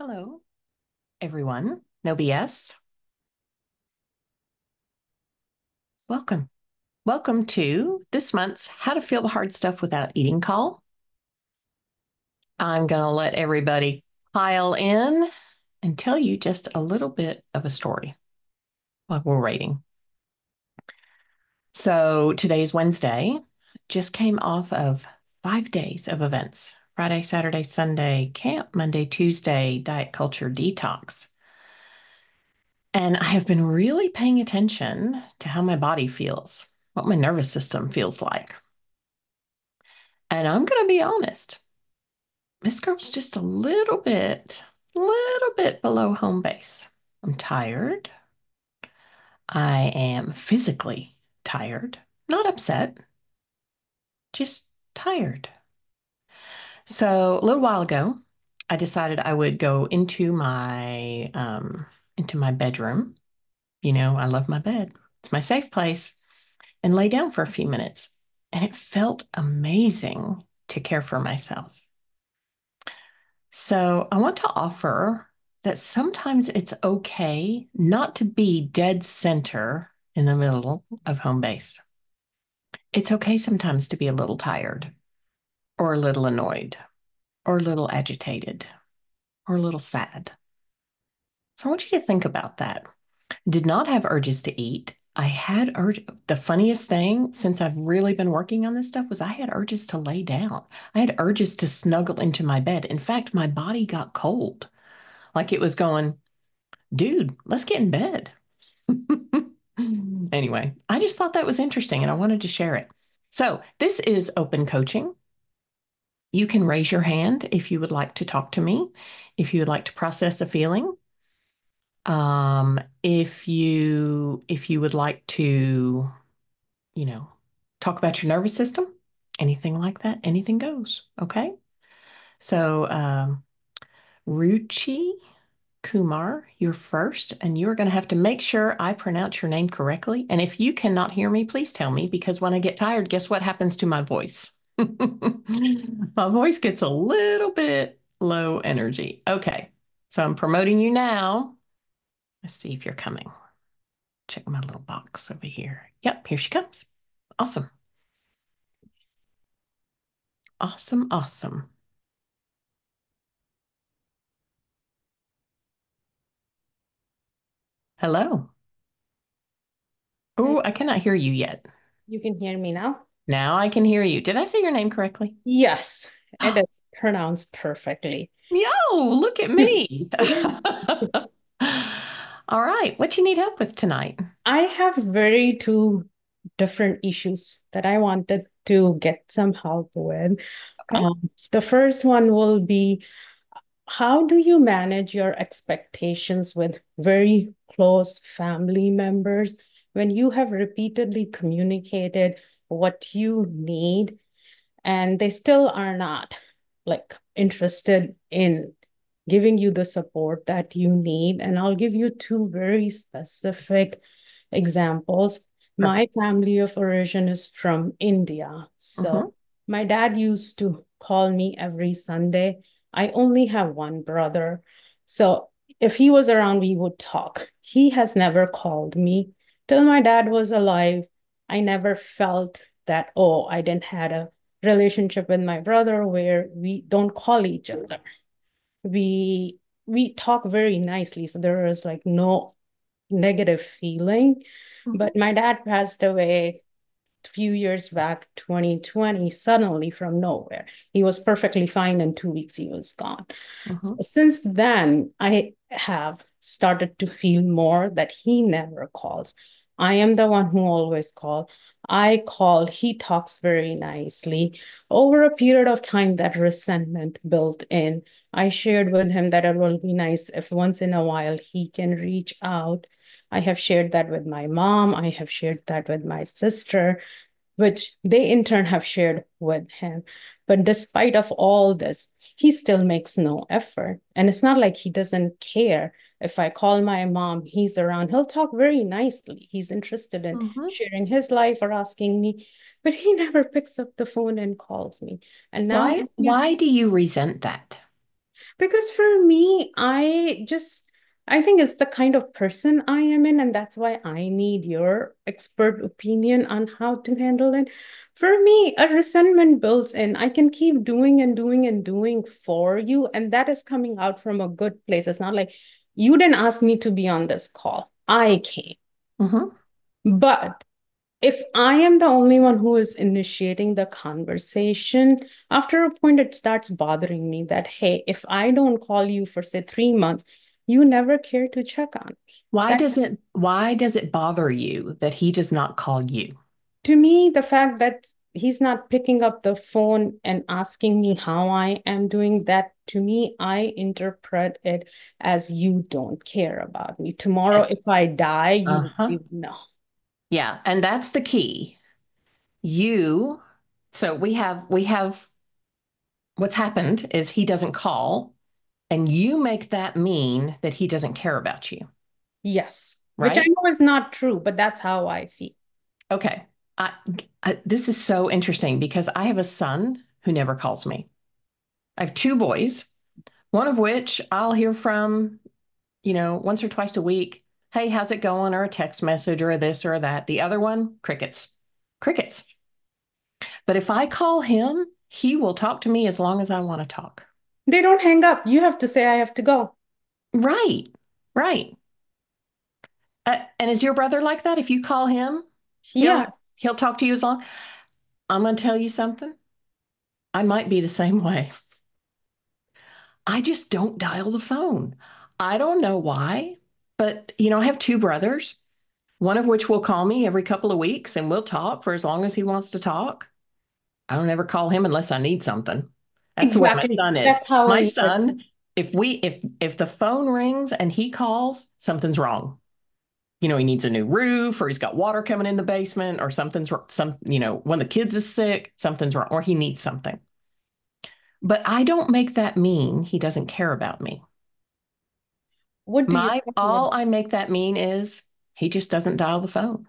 Hello, everyone. No BS. Welcome. Welcome to this month's How to Feel the Hard Stuff Without Eating call. I'm going to let everybody pile in and tell you just a little bit of a story while we're waiting. So today's Wednesday, just came off of 5 days of events. Friday, Saturday, Sunday, camp, Monday, Tuesday, diet culture detox. And I have been really paying attention to how my body feels, what my nervous system feels like. And I'm going to be honest, this girl's just a little bit below home base. I'm tired. I am physically tired, not upset, just tired. So a little while ago, I decided I would go into my bedroom. You know, I love my bed. It's my safe place. And lay down for a few minutes. And it felt amazing to care for myself. So I want to offer that sometimes it's okay not to be dead center in the middle of home base. It's okay sometimes to be a little tired or a little annoyed or a little agitated or a little sad. So I want you to think about that. Did not have urges to eat. I had urge. The funniest thing since I've really been working on this stuff was I had urges to lay down. I had urges to snuggle into my bed. In fact, my body got cold. Like it was going, dude, let's get in bed. Anyway, I just thought that was interesting and I wanted to share it. So, this is open coaching. You can raise your hand if you would like to talk to me, if you would like to process a feeling. If you would like to, you know, talk about your nervous system, anything like that, anything goes. Okay. So, Ruchi Kumar, you're first, and you're going to have to make sure I pronounce your name correctly. And if you cannot hear me, please tell me because when I get tired, guess what happens to my voice? My voice gets a little bit low energy. Okay. So I'm promoting you now. Let's see if you're coming. Check my little box over here. Yep, here she comes. Awesome. Awesome. Awesome. Hello. Hi, Oh, I cannot hear you yet. you can hear me now? Now I can hear you. Did I say your name correctly? Yes, it is pronounced perfectly. Yo, look at me. All right. What you need help with tonight? I have very two different issues that I wanted to get some help with. Okay. The first one will be, how do you manage your expectations with very close family members when you have repeatedly communicated what you need and they still are not like interested in giving you the support that you need? And I'll give you two very specific examples. Perfect. My family of origin is from India. So Mm-hmm. my dad used to call me every Sunday. I only have one brother. So if he was around, we would talk. He has never called me. Till my dad was alive, I never felt that, oh, I didn't had a relationship with my brother where we don't call each other. We talk very nicely, so there is like no negative feeling. Mm-hmm. But my dad passed away a few years back, 2020, suddenly from nowhere. He was perfectly fine. In 2 weeks, he was gone. So Mm-hmm. since then, I have started to feel more that he never calls. I am the one who always calls. I call, he talks very nicely. Over a period of time, that resentment built in. I shared with him that it will be nice if once in a while he can reach out. I have shared that with my mom. I have shared that with my sister, which they in turn have shared with him. But despite of all this, he still makes no effort. And it's not like he doesn't care. If I call my mom, he's around. He'll talk very nicely. He's interested in Mm-hmm. sharing his life or asking me, but he never picks up the phone and calls me. And now Why do you resent that? Because for me, I think it's the kind of person I am in, and that's why I need your expert opinion on how to handle it. For me, a resentment builds in. I can keep doing and doing and doing for you, and that is coming out from a good place. It's not like you didn't ask me to be on this call. I came. Hmm. But if I am the only one who is initiating the conversation, after a point, it starts bothering me that, hey, if I don't call you for, say, 3 months, you never care to check on me. That Why does it bother you that he does not call you? to me, the fact that he's not picking up the phone and asking me how I am doing, that to me, I interpret it as you don't care about me. Tomorrow, if I die, Uh-huh. you know. Yeah, and that's the key. You, so we have what's happened is he doesn't call, and you make that mean that he doesn't care about you, Yes, which I right? know is not true, but that's how I feel. Okay. I, this is so interesting because I have a son who never calls me. I have two boys, one of which I'll hear from, once or twice a week. Hey, how's it going? Or a text message or a this or a that. The other one, crickets. Crickets. But if I call him, he will talk to me as long as I want to talk. They don't hang up. You have to say, I have to go. Right. Right. And is your brother like that? If you call him, he'll Yeah, he'll talk to you as long. I'm going to tell you something. I might be the same way. I just don't dial the phone. I don't know why, but I have two brothers, one of which will call me every couple of weeks and we'll talk for as long as he wants to talk. I don't ever call him unless I need something. That's the way my exactly. son is. That's how My I interpret. son, if the phone rings and he calls, something's wrong. He needs a new roof or he's got water coming in the basement or something's one of the kids is sick, something's wrong, or he needs something. But I don't make that mean he doesn't care about me. What do you My think? all I make that mean is he just doesn't dial the phone.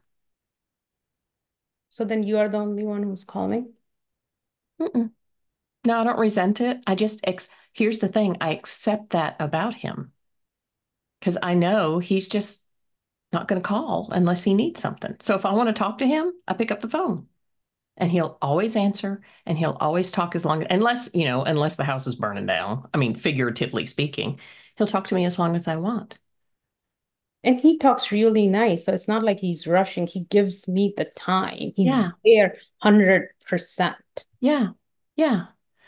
So then you are the only one who's calling? Mm-mm. No, I don't resent it. Here's the thing, I accept that about him because I know he's just not going to call unless he needs something. So if I want to talk to him, I pick up the phone and he'll always answer and he'll always talk unless the house is burning down. I mean, figuratively speaking, he'll talk to me as long as I want. And he talks really nice. So it's not like he's rushing. He gives me the time. He's Yeah. there 100%. Yeah. Yeah.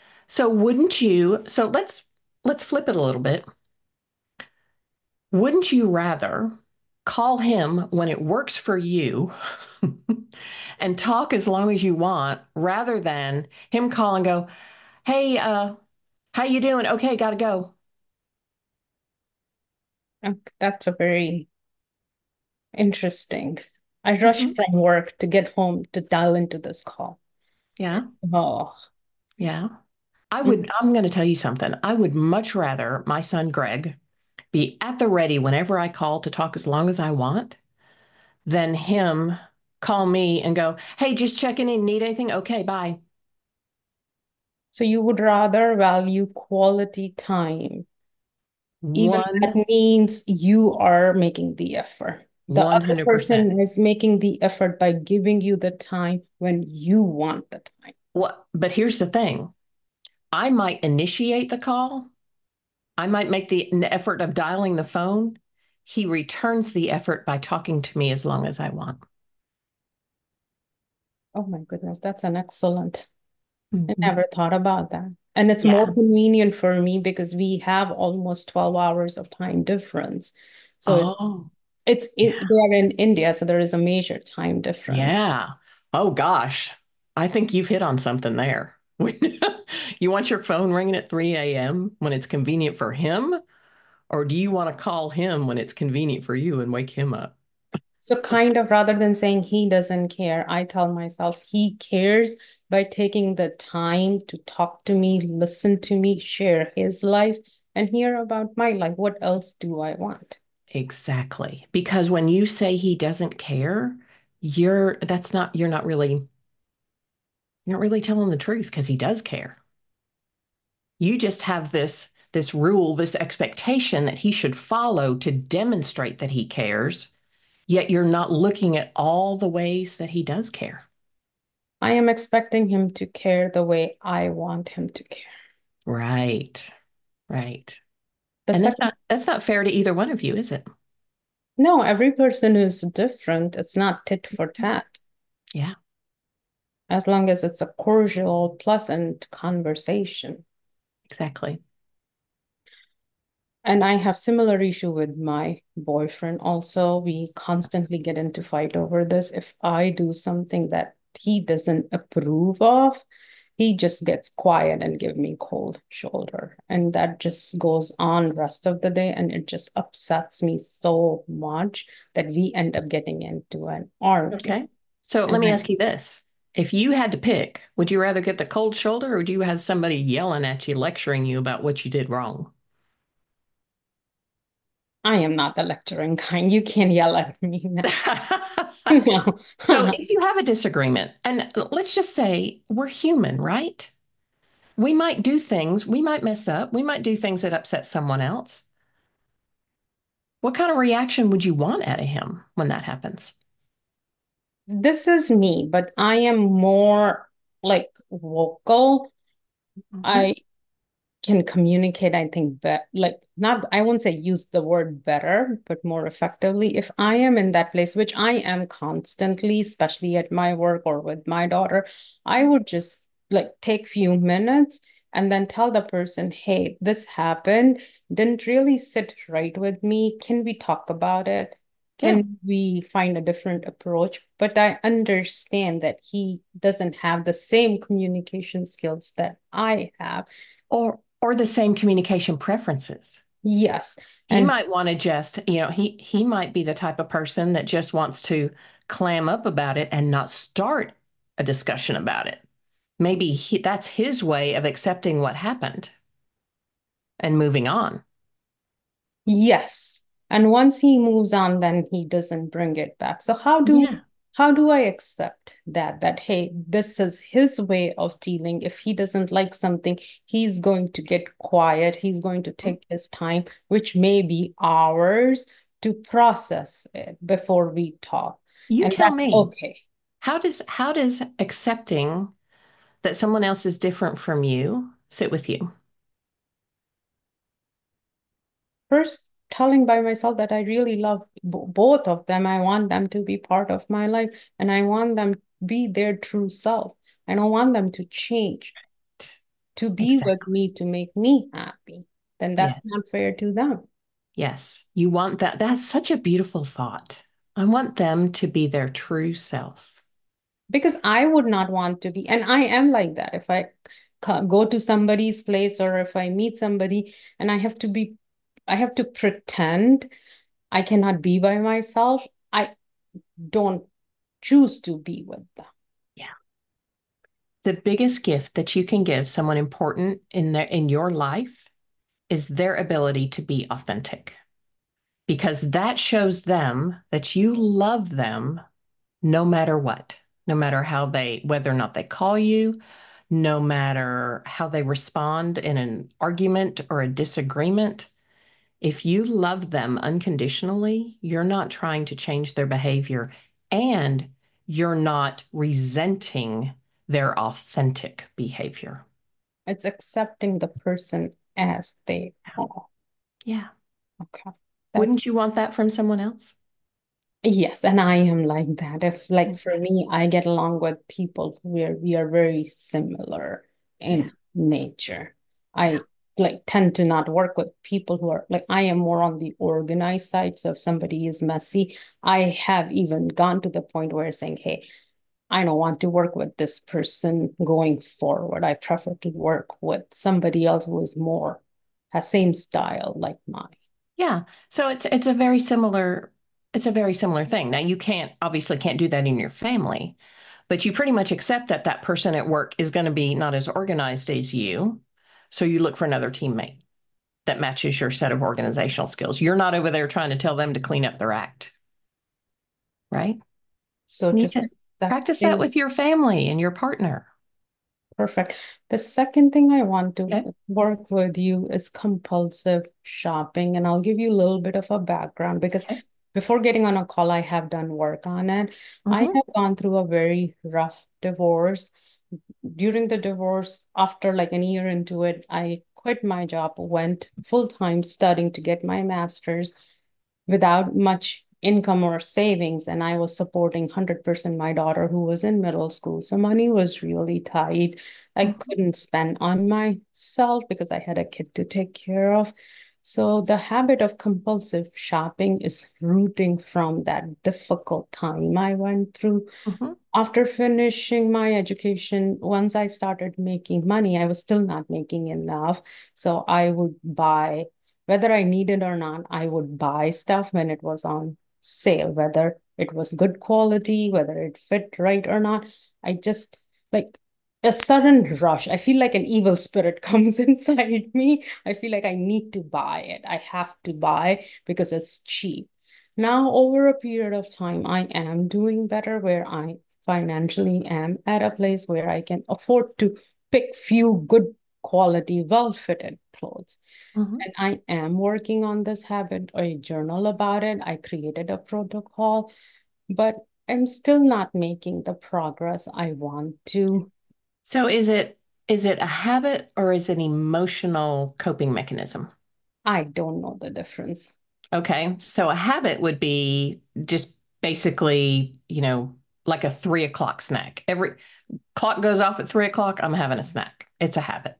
So let's flip it a little bit. Wouldn't you rather call him when it works for you and talk as long as you want rather than him call and go, "Hey, how you doing? Okay, gotta go." That's a very interesting. I rushed Mhm. from work to get home to dial into this call. Yeah, Oh, yeah. mm. I'm going to tell you something. I would much rather my son Greg be at the ready whenever I call to talk as long as I want than him call me and go, "Hey, just checking in. Need anything? Okay, bye." So you would rather value quality time, even that One, means you are making the effort. The other 100%. person is making the effort by giving you the time when you want the time. But here's the thing. I might initiate the call. I might make the effort of dialing the phone. He returns the effort by talking to me as long as I want. Oh my goodness, that's an excellent. I Mhm. never thought about that. And it's more Yeah. convenient for me because we have almost 12 hours of time difference. So Oh, they yeah. are in India, so there is a major time difference. Yeah. Oh gosh. I think you've hit on something there. You want your phone ringing at 3 a.m. when it's convenient for him, or do you want to call him when it's convenient for you and wake him up? So kind of rather than saying he doesn't care, I tell myself he cares by taking the time to talk to me, listen to me, share his life, and hear about my life. What else do I want? Exactly. Because when you say he doesn't care, you're not really telling the truth because he does care. You just have this rule, this expectation that he should follow to demonstrate that he cares, yet you're not looking at all the ways that he does care. I am expecting him to care the way I want him to care. Right, right. The And second, that's not fair to either one of you, is it? no, every person is different. It's not tit for tat. Yeah, As long as it's a cordial, pleasant conversation. exactly. And I have similar issue with my boyfriend also. We constantly get into fight over this. If I do something that he doesn't approve of, he just gets quiet and give me cold shoulder. And that just goes on rest of the day. And it just upsets me so much that we end up getting into an argument. Okay. So let And me ask you this. If you had to pick, would you rather get the cold shoulder or would you have somebody yelling at you, lecturing you about what you did wrong? I am not the lecturing kind. You can't yell at me now. No. So if you have a disagreement, and let's just say we're human, right? We might do things, we might mess up, we might do things that upset someone else. What kind of reaction would you want out of him when that happens? This is me, but I am more like vocal. Mhm. I can communicate, I think, like not, I won't say use the word better, but more effectively. If I am in that place, which I am constantly, especially at my work or with my daughter, I would just like take few minutes and then tell the person, hey, this happened, didn't really sit right with me. Can we talk about it? Yeah. Can we find a different approach? But I understand that he doesn't have the same communication skills that I have. Or the same communication preferences. Yes. He And might want to just, he might be the type of person that just wants to clam up about it and not start a discussion about it. Maybe that's his way of accepting what happened and moving on. yes. And once he moves on, then he doesn't bring it back. So Yeah. how do I accept that hey, this is his way of dealing. If he doesn't like something, he's going to get quiet. He's going to take his time, which may be hours to process it before we talk. You And tell that's me, okay. how does accepting that someone else is different from you sit with you? First, telling by myself that I really love both of them. I want them to be part of my life and I want them to be their true self. I don't want them to change to be with Exactly. me to make me happy. Then that's Yes. not fair to them. Yes. You want that. That's such a beautiful thought. I want them to be their true self. Because I would not want to be, and I am like that. If I go to somebody's place or if I meet somebody and I have to pretend I cannot be by myself, I don't choose to be with them. Yeah. The biggest gift that you can give someone important in your life is their ability to be authentic because that shows them that you love them no matter what, no matter whether or not they call you, no matter how they respond in an argument or a disagreement. If you love them unconditionally, you're not trying to change their behavior and you're not resenting their authentic behavior. It's accepting the person as they are. Yeah. Okay. That Wouldn't you want that from someone else? yes, and I am like that. If like for Okay. me, I get along with people where we are very similar Yeah. in nature. I like tend to not work with people who are like I am more on the organized side. So if somebody is messy, I have even gone to the point where saying, hey, I don't want to work with this person going forward. I prefer to work with somebody else who is more has same style like mine. Yeah. So it's a very similar thing. Now you can't obviously can't do that in your family, but you pretty much accept that that person at work is going to be not as organized as you. So you look for another teammate that matches your set of organizational skills. You're not over there trying to tell them to clean up their act, right? So You just can practice that accepting with your family and your partner. Perfect. The second thing I want to Okay. work with you is compulsive shopping. And I'll give you a little bit of a background because Okay. before getting on a call, I have done work on it. I Mm-hmm. have gone through a very rough divorce. During the divorce, after like a year into it, I quit my job, went full-time studying to get my master's without much income or savings. And I was supporting 100% my daughter who was in middle school. So money was really tight. I Mm-hmm. couldn't spend on myself because I had a kid to take care of. So the habit of compulsive shopping is rooting from that difficult time I went through. Mm-hmm. After finishing my education, once I started making money, I was still not making enough. So I would buy, whether I needed or not, I would buy stuff when it was on sale, whether it was good quality, whether it fit right or not. I just like a sudden rush. I feel like an evil spirit comes inside me. I feel like I need to buy it. I have to buy because it's cheap. Now, over a period of time, I am doing better where I financially am at a place where I can afford to pick few good quality, well-fitted clothes. Mm-hmm. And I am working on this habit. I journal about it. I created a protocol, but I'm still not making the progress I want to. So is it a habit or is it an emotional coping mechanism? I don't know the difference. Okay. So a habit would be just basically, like a 3 o'clock snack. Every clock goes off at 3 o'clock, I'm having a snack. It's a habit.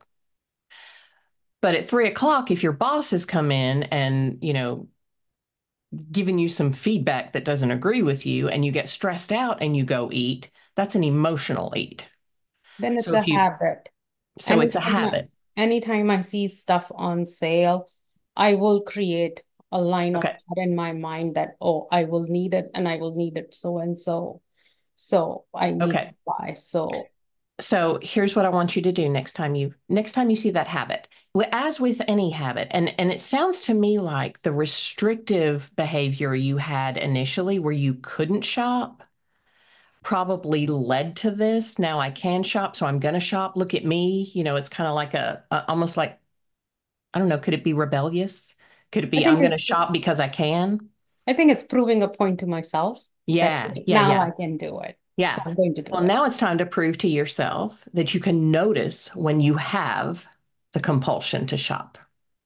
But at 3 o'clock, if your boss has come in and, given you some feedback that doesn't agree with you and you get stressed out and you go eat, that's an emotional eat. Then So it's a if you, habit. so it's a Anytime I, habit. anytime I see stuff on sale, I will create a line of Okay. thought in my mind that, oh, I will need it and I will need it so and so. So I need to Okay. buy. So So here's what I want you to do next time you see that habit. As with any habit, and it sounds to me like the restrictive behavior you had initially where you couldn't shop probably led to this. Now I can shop, so I'm going to shop. Look at me. It's kind of like almost like, I don't know, could it be rebellious? Could it I be think I'm going to it's just, shop because I can? I think it's proving a point to myself that Yeah, yeah, now yeah, I can do it. So yeah. I'm going to Well, do it. now it's time to prove to yourself that you can notice when you have the compulsion to shop.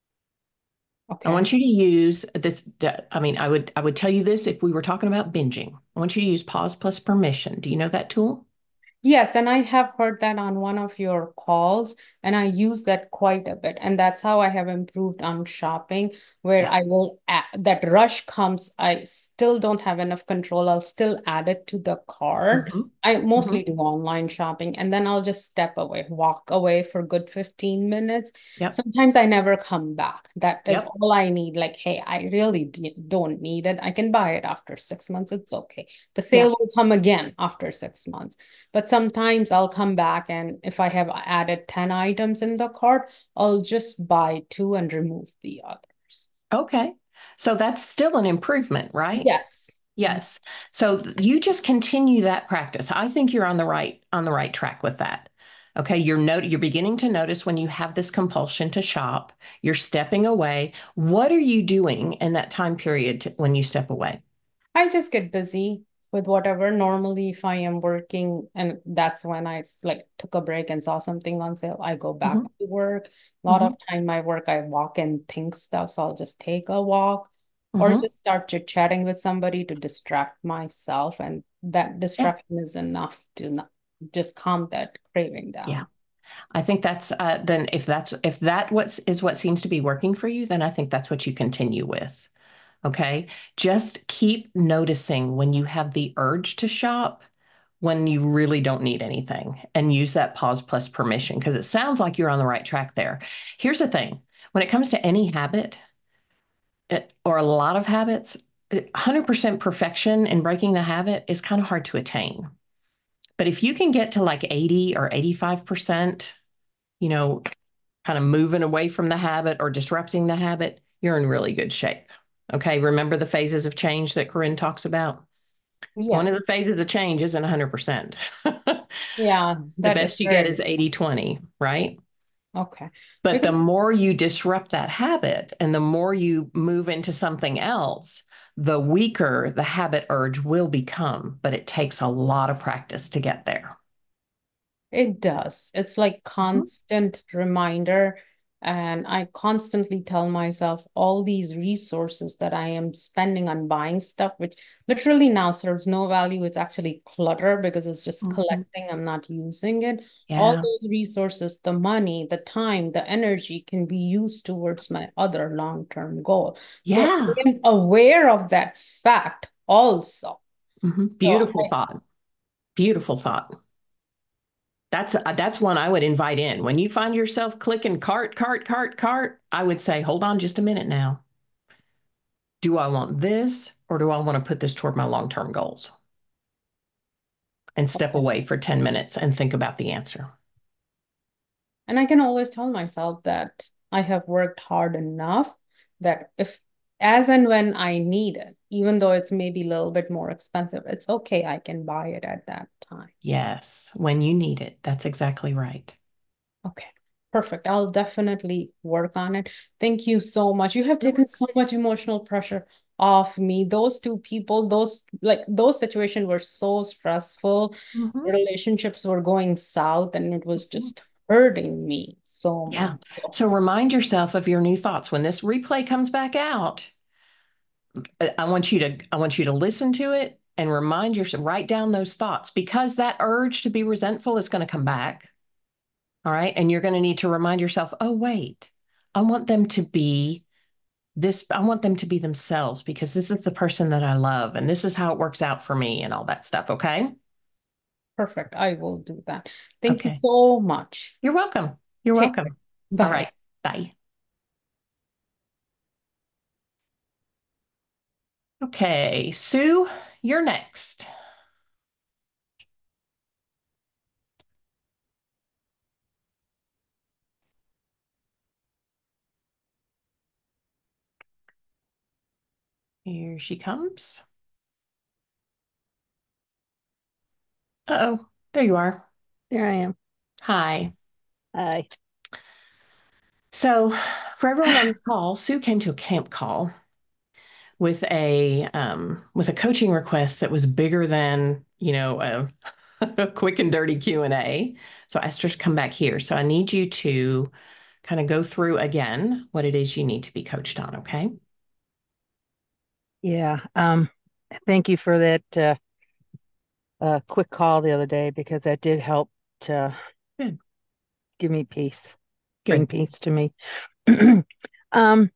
I Okay. want you to use this. I mean, I would tell you this if we were talking about binging. I want you to use pause plus permission. Do you know that tool? Yes, and I have heard that on one of your calls, and I use that quite a bit. And that's how I have improved on shopping, where Yeah. I will add, that rush comes, I still don't have enough control. I'll still add it to the cart. Hmm. I mostly Hmm. do online shopping, and then I'll just step away, walk away for good 15 minutes. Yep. Sometimes I never come back. That is Yep. all I need. Like, hey, I really don't need it. I can buy it after 6 months. It's okay. The sale Yeah. will come again after 6 months. But sometimes I'll come back and if I have added 10 items in the cart, I'll just buy two and remove the others. Okay. So that's still an improvement, right? Yes. Yes. So you just continue that practice. I think you're on the right track with that. Okay, you're beginning to notice when you have this compulsion to shop, you're stepping away. What are you doing in that time period when you step away? I just get busy with whatever. Normally, if I am working and that's when I like took a break and saw something on sale, I go back Hmm. to work. A lot of Hmm. time my work, I walk and think stuff. So I'll just take a walk or Hmm. just start chit-chatting with somebody to distract myself. And that Yeah. distraction is enough to not just calm that craving Yeah. down. I think that's then if that what seems to be working for you, then I think that's what you continue with. Okay. Just keep noticing when you have the urge to shop, when you really don't need anything, and use that pause plus permission because it sounds like you're on the right track there. Here's the thing when it comes to any habit or a lot of habits, 100% perfection in breaking the habit is kind of hard to attain. But if you can get to like 80 or 85%, you know, kind of moving away from the habit or disrupting the habit, you're in really good shape. Okay. Remember the phases of change that Corinne talks about? One of Yes. the phases of change isn't 100%. Yeah, The that is best you get very is 80/20, right? okay. But the Because more you disrupt that habit and the more you move into something else, the weaker the habit urge will become. But it takes a lot of practice to get there. it does. It's like Mhm. constant reminder. And I constantly tell myself all these resources that I am spending on buying stuff, which literally now serves no value. It's actually clutter because it's just Mhm. collecting. I'm not using it. All Yeah. those resources, the money, the time, the energy can be used towards my other long-term goal. So Yeah. I am aware of that fact also. So Beautiful thought. Beautiful thought. That's one I would invite in. When you find yourself clicking cart, cart, cart, cart, I would say, hold on just a minute now. Do I want this or do I want to put this toward my long-term goals? And step away for 10 minutes and think about the answer. And I can always tell myself that I have worked hard enough that if, as and when I need it, even though it's maybe a little bit more expensive, it's okay. I can buy it at that time. Yes, when you need it. That's exactly right. Okay, perfect. I'll definitely work on it. Thank you so much. You have You're taken welcome. so much emotional pressure off me. Those two people, those situations were so stressful. Mhm. Relationships were going south, and it was just hurting me so much. Yeah. So remind yourself of your new thoughts. When this replay comes back out, I want you to listen to it and remind yourself, write down those thoughts because that urge to be resentful is going to come back. All right. And you're going to need to remind yourself, oh, wait, I want them to be this, I want them to be themselves because this is the person that I love and this is how it works out for me and all that stuff. Okay. Perfect. I will do that. Thank you Okay. so much. You're welcome. You're Take care. welcome. All Bye. right. Bye. Okay. Sue, you're next. Here she comes. Uh-oh. There you are. There I am. Hi. Hi. So, for everyone on this call, Sue came to a camp call with a coaching request that was bigger than a quick and dirty Q&A. So I asked her to come back here. So I need you to kind of go through again what it is you need to be coached on. Okay. Yeah. Thank you for that quick call the other day because that did help to Good. give me peace, bring Good. peace to me. Um,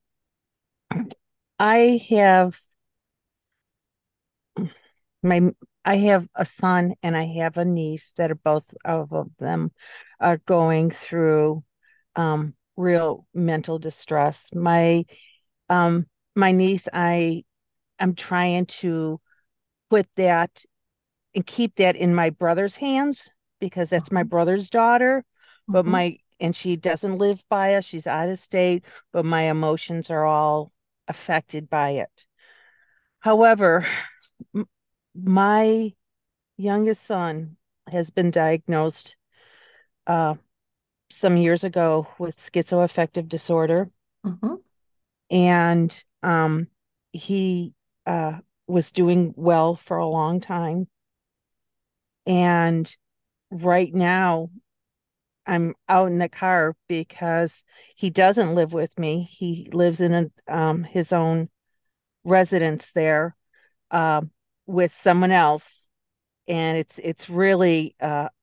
I have my I have a son and I have a niece that are both of them are going through real mental distress. Um my niece, I'm trying to put that and keep that in my brother's hands because that's my brother's daughter. But Mhm. and she doesn't live by us, she's out of state, but my emotions are all affected by it. However, m- my youngest son has been diagnosed uh, some years ago with schizoaffective disorder, Mhm. and he was doing well for a long time. And right now, I'm out in the car because he doesn't live with me. He lives in his own residence there um, with someone else, and it's really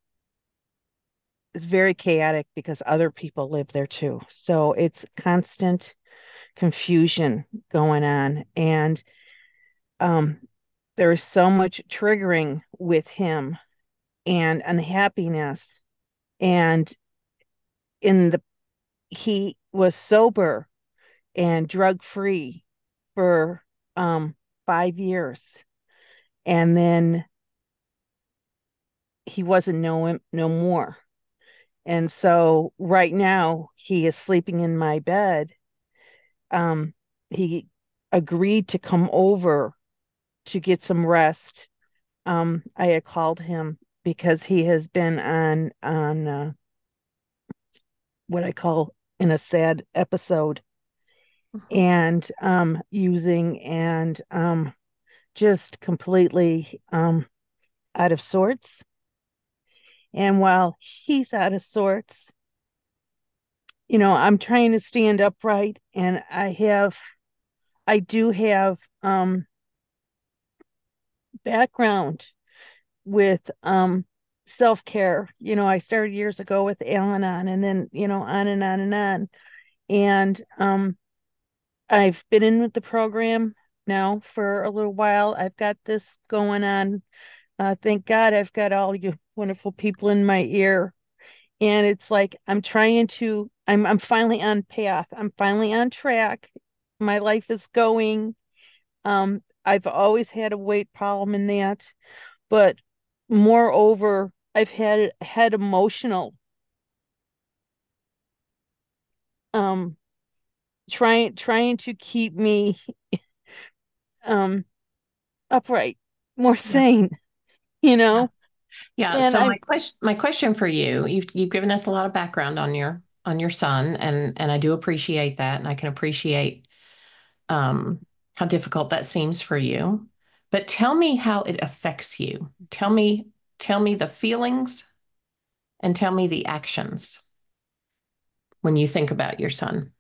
it's very chaotic because other people live there too. So it's constant confusion going on, and um, there's so much triggering with him and unhappiness. And in the he was sober and drug free for 5 years. And then he wasn't no more. And so right now he is sleeping in my bed. Um, he agreed to come over to get some rest. I had called him because he has been on what I call in a sad episode, Mhm. and using and just completely out of sorts. And while he's out of sorts, I'm trying to stand upright, and I do have background with self-care. I started years ago with Al-Anon, and then, on and on and on. And I've been in with the program now for a little while. I've got this going on. Thank God I've got all you wonderful people in my ear. And it's like I'm finally on path. I'm finally on track. My life is going. I've always had a weight problem in that, but moreover, I've had emotional um trying to keep me um upright, more Yeah. sane, you Yeah. know? Yeah. And So I'm my question for you, you've given us a lot of background on your son, and I do appreciate that, and I can appreciate um, how difficult that seems for you. But tell me how it affects you. Tell me the feelings and tell me the actions when you think about your son.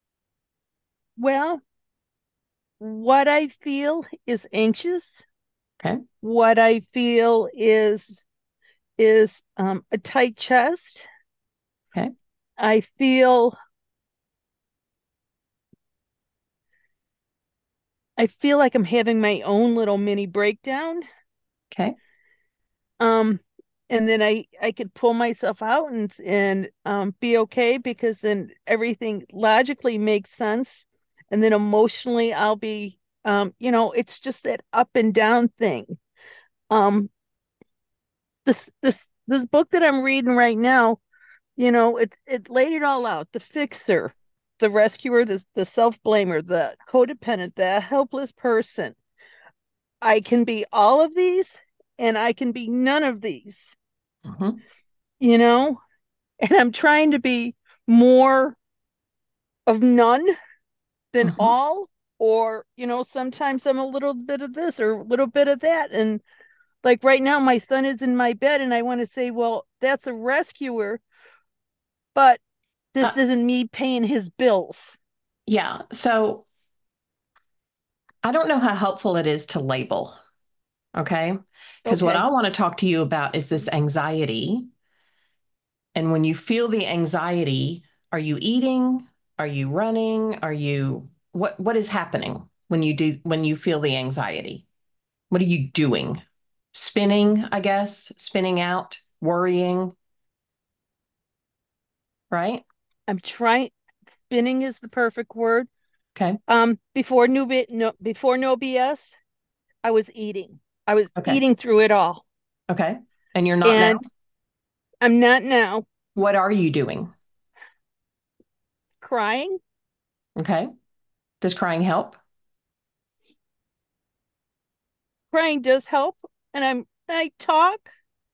well, what I feel is anxious. Okay. What I feel is a tight chest. Okay. I feel I feel like I'm having my own little mini breakdown. Okay. Um, and then I could pull myself out and be okay, because then everything logically makes sense. And then emotionally I'll be it's just that up and down thing. Um, this book that I'm reading right now, it laid it all out. The fixer, the rescuer, the self-blamer, the codependent, the helpless person. I can be all of these, and I can be none of these, Hmm. you know? And I'm trying to be more of none than Hmm. all, or, sometimes I'm a little bit of this or a little bit of that. And like right now, my son is in my bed, and I want to say, well, that's a rescuer, but Uh, this isn't me paying his bills. yeah. So I don't know how helpful it is to label. Okay. Because what Okay. I want to talk to you about is this anxiety. And when you feel the anxiety, are you eating? Are you running? What is happening when you feel the anxiety? What are you doing? Spinning, I guess, spinning out, worrying, right? I'm trying, spinning is the perfect word. Okay. Before no BS, I was eating. I was Okay. eating through it all. Okay. And you're not now? And I'm not now. What are you doing? Crying. Okay. Does crying help? Crying does help. And I talk,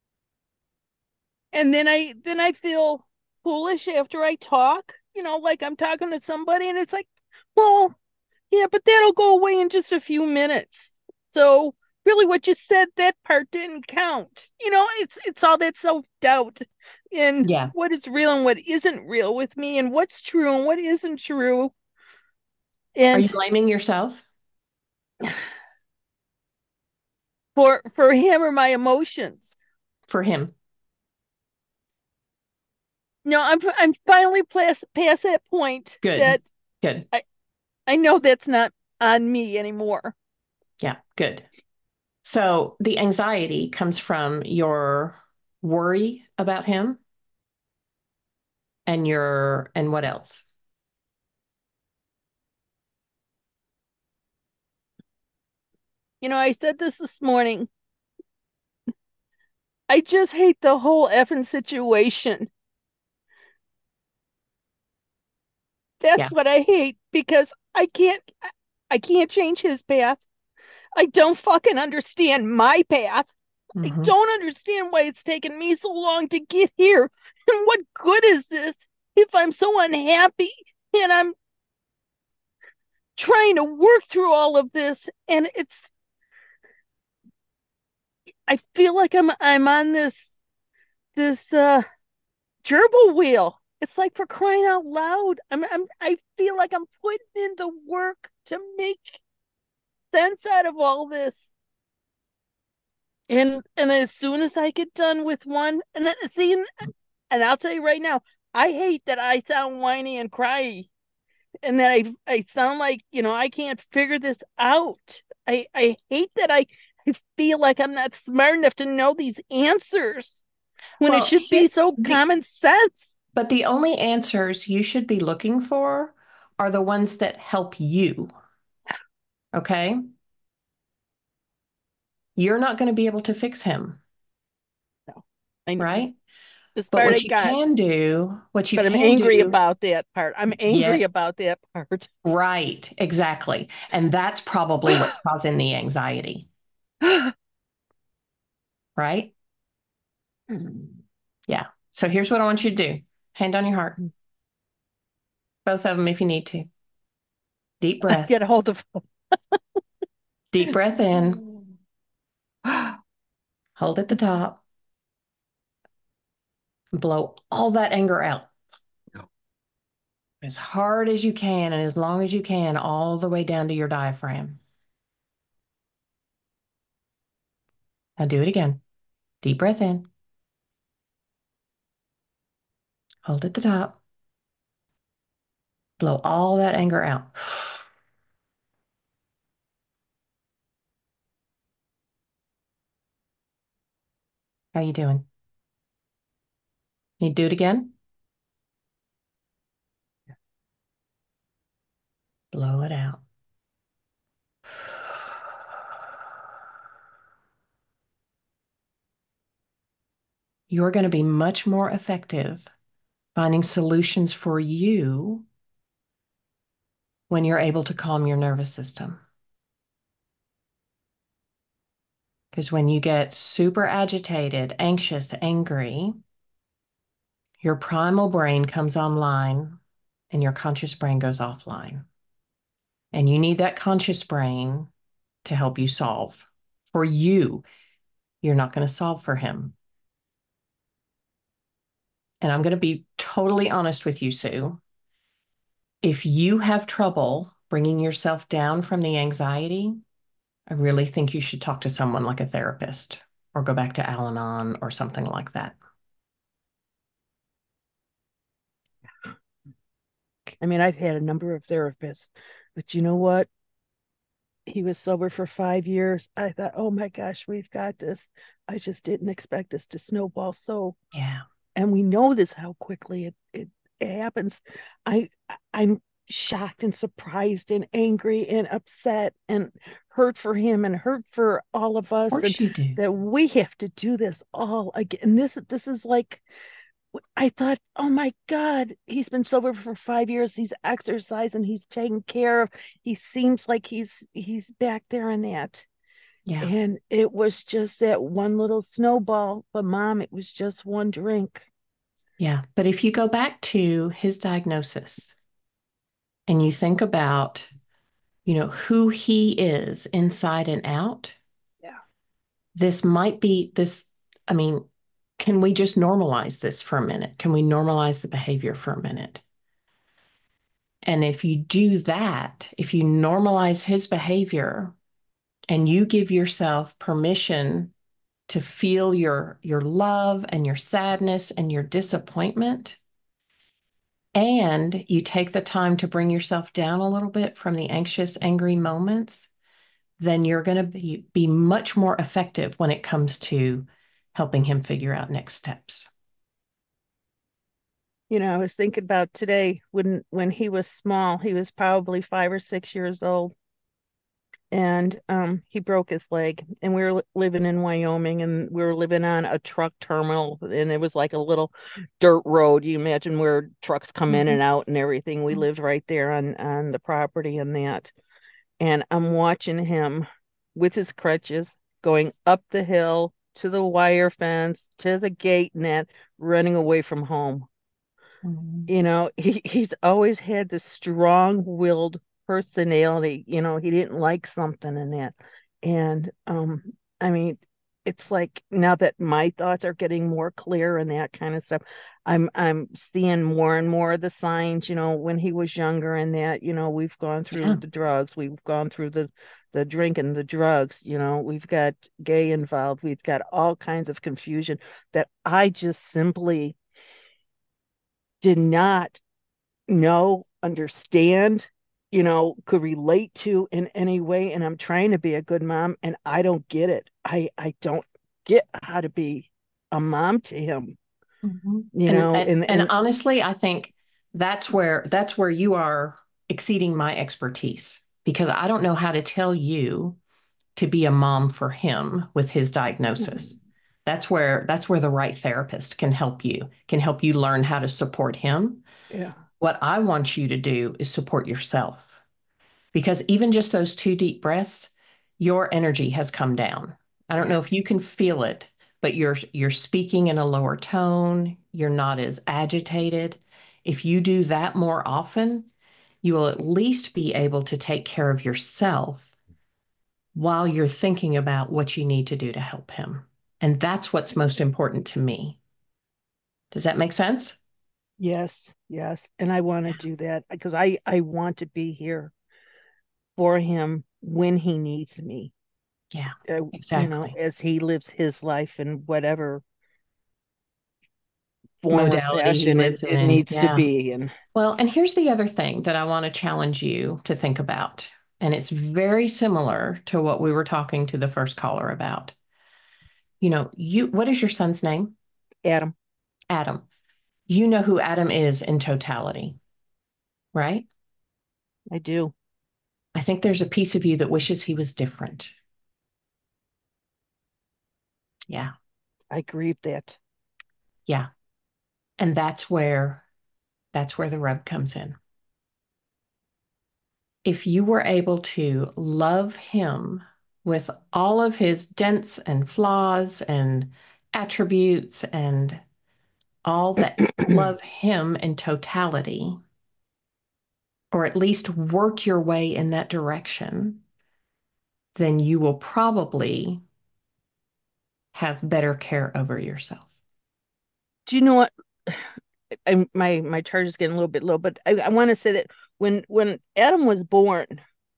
and then I feel foolish after I talk, like I'm talking to somebody, and it's like, well, yeah, but that'll go away in just a few minutes. So really what you said, that part didn't count. It's all that self-doubt in Yeah. what is real and what isn't real with me, and what's true and what isn't true. Are you And blaming yourself for him or my emotions. for him? No, I'm finally past that point Good. that Good. I know that's not on me anymore. Yeah. Good. So the anxiety comes from your worry about him and what else? I said this morning. I just hate the whole effing situation. Yeah. That's what I hate, because I can't change his path. I don't fucking understand my path. I Mm-hmm. don't understand why it's taken me so long to get here. And what good is this if I'm so unhappy and I'm trying to work through all of this and I feel like I'm on this gerbil wheel. It's like, for crying out loud. I feel like I'm putting in the work to make sense out of all this. And as soon as I get done with one, and then see, and I'll tell you right now, I hate that I sound whiny and cryy, and that I sound like, I can't figure this out. I hate that I feel like I'm not smart enough to know these answers when it Well, should here be so the common sense. but the only answers you should be looking for are the ones that help you. Okay? You're not going to be able to fix him, No, I know right? this But part I got, what you but I'm can angry do, about that part. I'm yeah, angry about that part. right, exactly. And that's probably what's causing the anxiety, right? Yeah. So here's what I want you to do. Hand on your heart, both of them if you need to. Deep I breath. get a hold of. Deep breath in. Hold at the top. Blow all that anger out as hard as you can and as long as you can, all the way down to your diaphragm. Now do it again. Deep breath in. Hold at the top. Blow all that anger out. How you doing? Need to do it again? Blow it out. You're going to be much more effective finding solutions for you when you're able to calm your nervous system. Because when you get super agitated, anxious, angry, your primal brain comes online and your conscious brain goes offline. And you need that conscious brain to help you solve for you. You're not going to solve for him. And I'm going to be totally honest with you, Sue. If you have trouble bringing yourself down from the anxiety, I really think you should talk to someone like a therapist or go back to Al Anon or something like that. I mean, I've had a number of therapists, but you know what? He was sober for 5 years. I thought, oh my gosh, we've got this. I just didn't expect this to snowball so. Yeah. And we know this how quickly it happens. I I'm shocked and surprised and angry and upset and hurt for him and hurt for all of Of us, and course you do. that we have to do this all again. And this is like, I thought, oh my God, he's been sober for 5 years. He's exercising, he's taking care of, he seems like he's back there in that. Yeah. And it was just that one little snowball. But mom, it was just one drink. Yeah. But if you go back to his diagnosis and you think about, who he is inside and out, Yeah. this might be this. I mean, can we just normalize this for a minute? Can we normalize the behavior for a minute? And if you do that, if you normalize his behavior and you give yourself permission to feel your love and your sadness and your disappointment, and you take the time to bring yourself down a little bit from the anxious, angry moments, then you're going to be much more effective when it comes to helping him figure out next steps. I was thinking about today, when he was small, he was probably 5 or 6 years old, and he broke his leg, and we were living in Wyoming, and we were living on a truck terminal, and it was like a little dirt road. You imagine where trucks come in Mhm. and out and everything. We lived right there on the property and that. And I'm watching him with his crutches going up the hill to the wire fence, to the gate and that, running away from home. Mhm. He's always had this strong-willed personality. He didn't like something in that. And I mean, it's like now that my thoughts are getting more clear and that kind of stuff, I'm seeing more and more of the signs, when he was younger and that, we've gone through Yeah. the drugs, we've gone through the drinking, the drugs, we've got gay involved, we've got all kinds of confusion that I just simply did not know, understand, could relate to in any way. And I'm trying to be a good mom and I don't get it. I don't get how to be a mom to him, Mhm. And and honestly, I think that's where you are exceeding my expertise because I don't know how to tell you to be a mom for him with his diagnosis. That's where the right therapist can help you learn how to support him. yeah, What I want you to do is support yourself because even just those two deep breaths, your energy has come down. I don't yeah. know if you can feel it, but you're speaking in a lower tone, you're not as agitated. If you do that more often, you will at least be able to take care of yourself while you're thinking about what you need to do to help him. And that's what's most important to me. Does that make sense? Yes, yes. And I want to Yeah. do that because I want to be here for him when he needs me, Yeah, exactly. as he lives his life in whatever form or Modality he fashion it, lives it in. needs to Yeah. be. And Well, and here's the other thing that I want to challenge you to think about. And it's very similar to what we were talking to the first caller about. What is your son's name? Adam, Adam. You know who Adam is in totality, right? I do. I think there's a piece of you that wishes he was different. Yeah. I grieve that. Yeah. And that's where the rub comes in. If you were able to love him with all of his dents and flaws and attributes and all that, love him in totality, or at least work your way in that direction, then you will probably have better care over yourself. Do you know what? My charge is getting a little bit low, but I want to say that when Adam was born,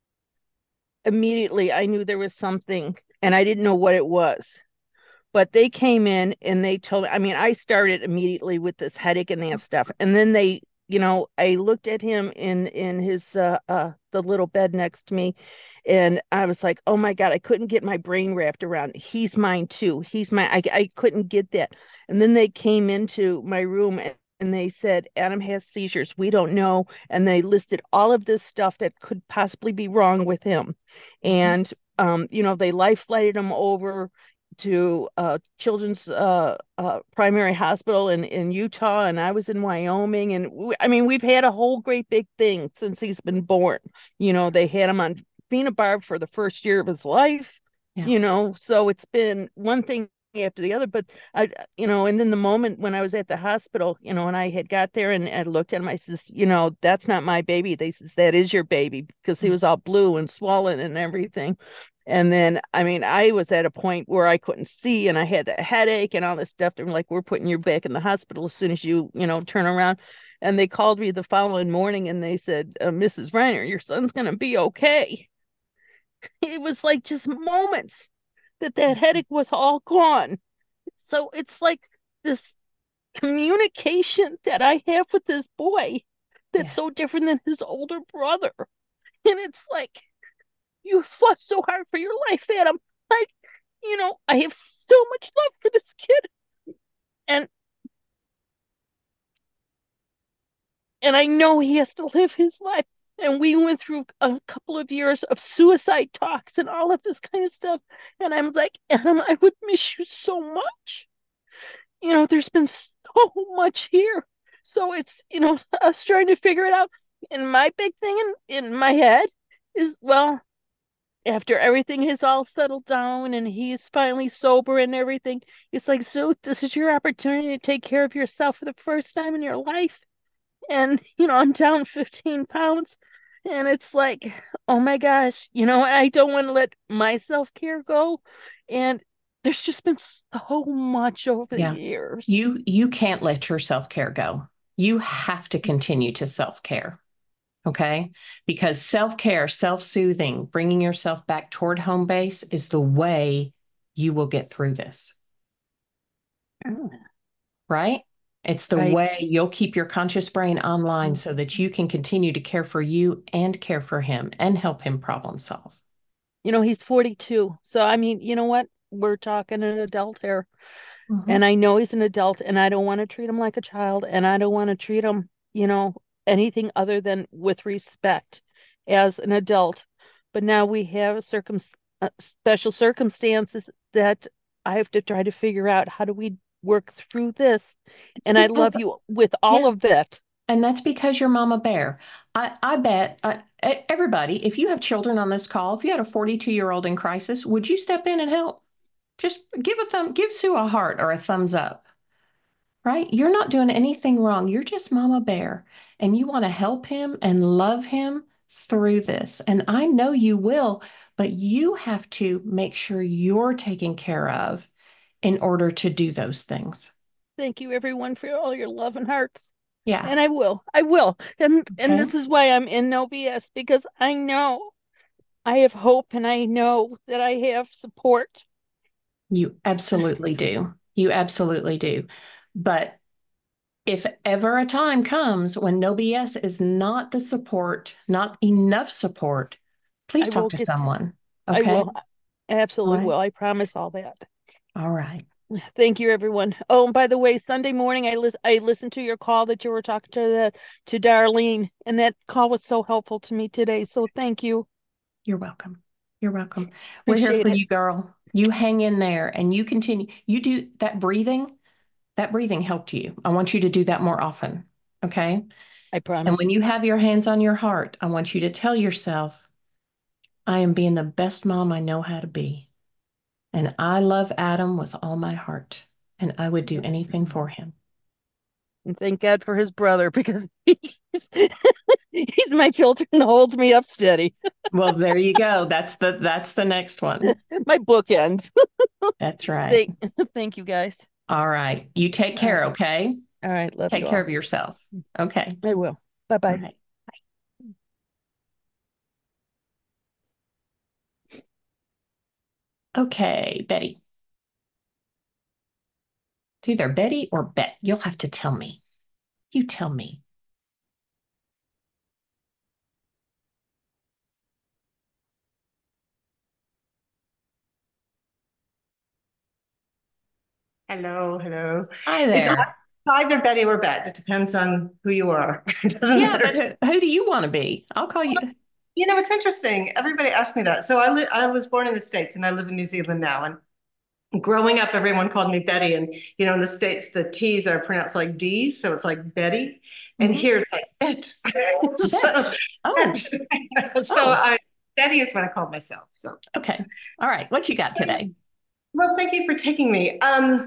immediately I knew there was something, and I didn't know what it was. But they came in and they told me, I mean, I started immediately with this headache and that stuff. And then I looked at him in his the little bed next to me, and I was like, oh my God, I couldn't get my brain wrapped around. He's mine too. I couldn't get that. And then they came into my room and they said, Adam has seizures. We don't know. And they listed all of this stuff that could possibly be wrong with him. Mhm. And they life flighted him over to Children's Primary Hospital in Utah, and I was in Wyoming. And I mean, we've had a whole great big thing since he's been born. They had him on phenobarb for the first year of his life. Yeah. So it's been one thing after the other. But and then the moment when I was at the hospital, and I had got there and I looked at him, I says, that's not my baby. They says, that is your baby, because he was all blue and swollen and everything. And then, I mean, I was at a point where I couldn't see and I had a headache and all this stuff. They were like, we're putting you back in the hospital as soon as you turn around. And they called me the following morning and they said, Mrs. Reiner, your son's going to be okay. It was like just moments that headache was all gone. So it's like this communication that I have with this boy that's Yeah. so different than his older brother. And it's like, you fought so hard for your life, Adam. Like, I have so much love for this kid. And I know he has to live his life. And we went through a couple of years of suicide talks and all of this kind of stuff. And I'm like, Adam, I would miss you so much. There's been so much here. So it's, us trying to figure it out. And my big thing in my head is, well, after everything has all settled down and he's finally sober and everything, it's like, so this is your opportunity to take care of yourself for the first time in your life. And, I'm down 15 pounds. And it's like, oh my gosh, I don't want to let my self-care go. And there's just been so much over the Yeah. years. You can't let your self-care go. You have to continue to self-care. Okay? Because self-care, self-soothing, bringing yourself back toward home base is the way you will get through this. Right? It's the way Right. you'll keep your conscious brain online so that you can continue to care for you and care for him and help him problem solve. He's 42. So, I mean, you know what? We're talking an adult here. Mhm. And I know he's an adult, and I don't want to treat him like a child, and I don't want to treat him, anything other than with respect as an adult. But now we have special circumstances that I have to try to figure out how do we work through this. It's And I love because, you with all yeah, of that. and that's because you're Mama Bear. I bet everybody, if you have children on this call, if you had a 42-year-old in crisis, would you step in and help? Just give Sue a heart or a thumbs up, right? You're not doing anything wrong. You're just Mama Bear, and you want to help him and love him through this. And I know you will, but you have to make sure you're taken care of in order to do those things. Thank you, everyone, for all your love and hearts. Yeah. And I will. I will. And Okay. this is why I'm in No BS, because I know I have hope and I know that I have support. You absolutely do. You absolutely do. But if ever a time comes when no BS is not the support, not enough support, please I talk will to get, someone. I Okay. will. I All absolutely right. will. I promise all that. All right. Thank you, everyone. Oh, and by the way, Sunday morning I listened to your call that you were talking to Darlene, and that call was so helpful to me today. So thank you. You're welcome. You're welcome. We're here Appreciate for it. you, girl. You hang in there and you continue. You do that breathing. That breathing helped you. I want you to do that more often. Okay. I And when promise. you have your hands on your heart, I want you to tell yourself, I am being the best mom I know how to be. And I love Adam with all my heart. And I would do anything for him. And thank God for his brother because he's my filter and holds me up steady. Well, there you go. That's the next one. My bookends. That's right. Thank, thank you guys. All right. You take All right. care, okay? All right. Love Take you care all. of yourself. Okay. I will. Bye All bye. right. Okay, Betty. It's either Betty or Bet. You'll have to tell me. You tell me. Hello, hello. Hi It's there. either Betty or Bet. It depends on who you are. It doesn't Yeah, matter. but who do you want to be? I'll call you. It's interesting. Everybody asks me that. So I was born in the States and I live in New Zealand now. And growing up, everyone called me Betty. And in the States, the T's are pronounced like D's, so it's like Betty. And Mhm. here it's like Bet. So, Bet. Oh, so oh, Betty is what I called myself. So, okay. All right. What you got today? well, thank you for taking me.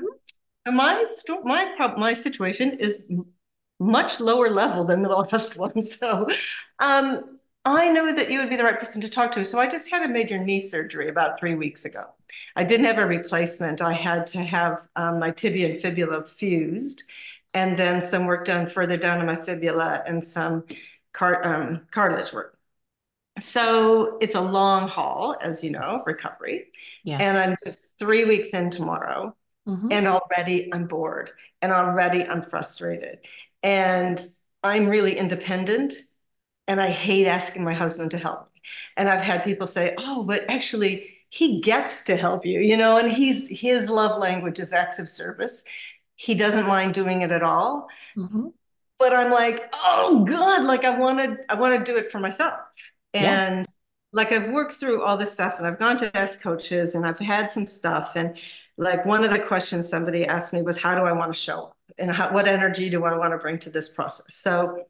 My situation is much lower level than the last one. So, I know that you would be the right person to talk to. So I just had a major knee surgery about 3 weeks ago. I didn't have a replacement. I had to have my tibia and fibula fused, and then some work done further down in my fibula and some cartilage work. So it's a long haul, as you know, recovery. Yeah. And I'm just 3 weeks in tomorrow. Hmm. And already I'm bored and already I'm frustrated. And I'm really independent and I hate asking my husband to help me. And I've had people say, oh, but actually he gets to help you, and his love language is acts of service. He doesn't mind doing it at all. Hmm. But I'm like, oh God, like I want to do it for myself. Yeah. And like I've worked through all this stuff and I've gone to S coaches and I've had some stuff. And like one of the questions somebody asked me was, how do I want to show up? And what energy do I want to bring to this process? So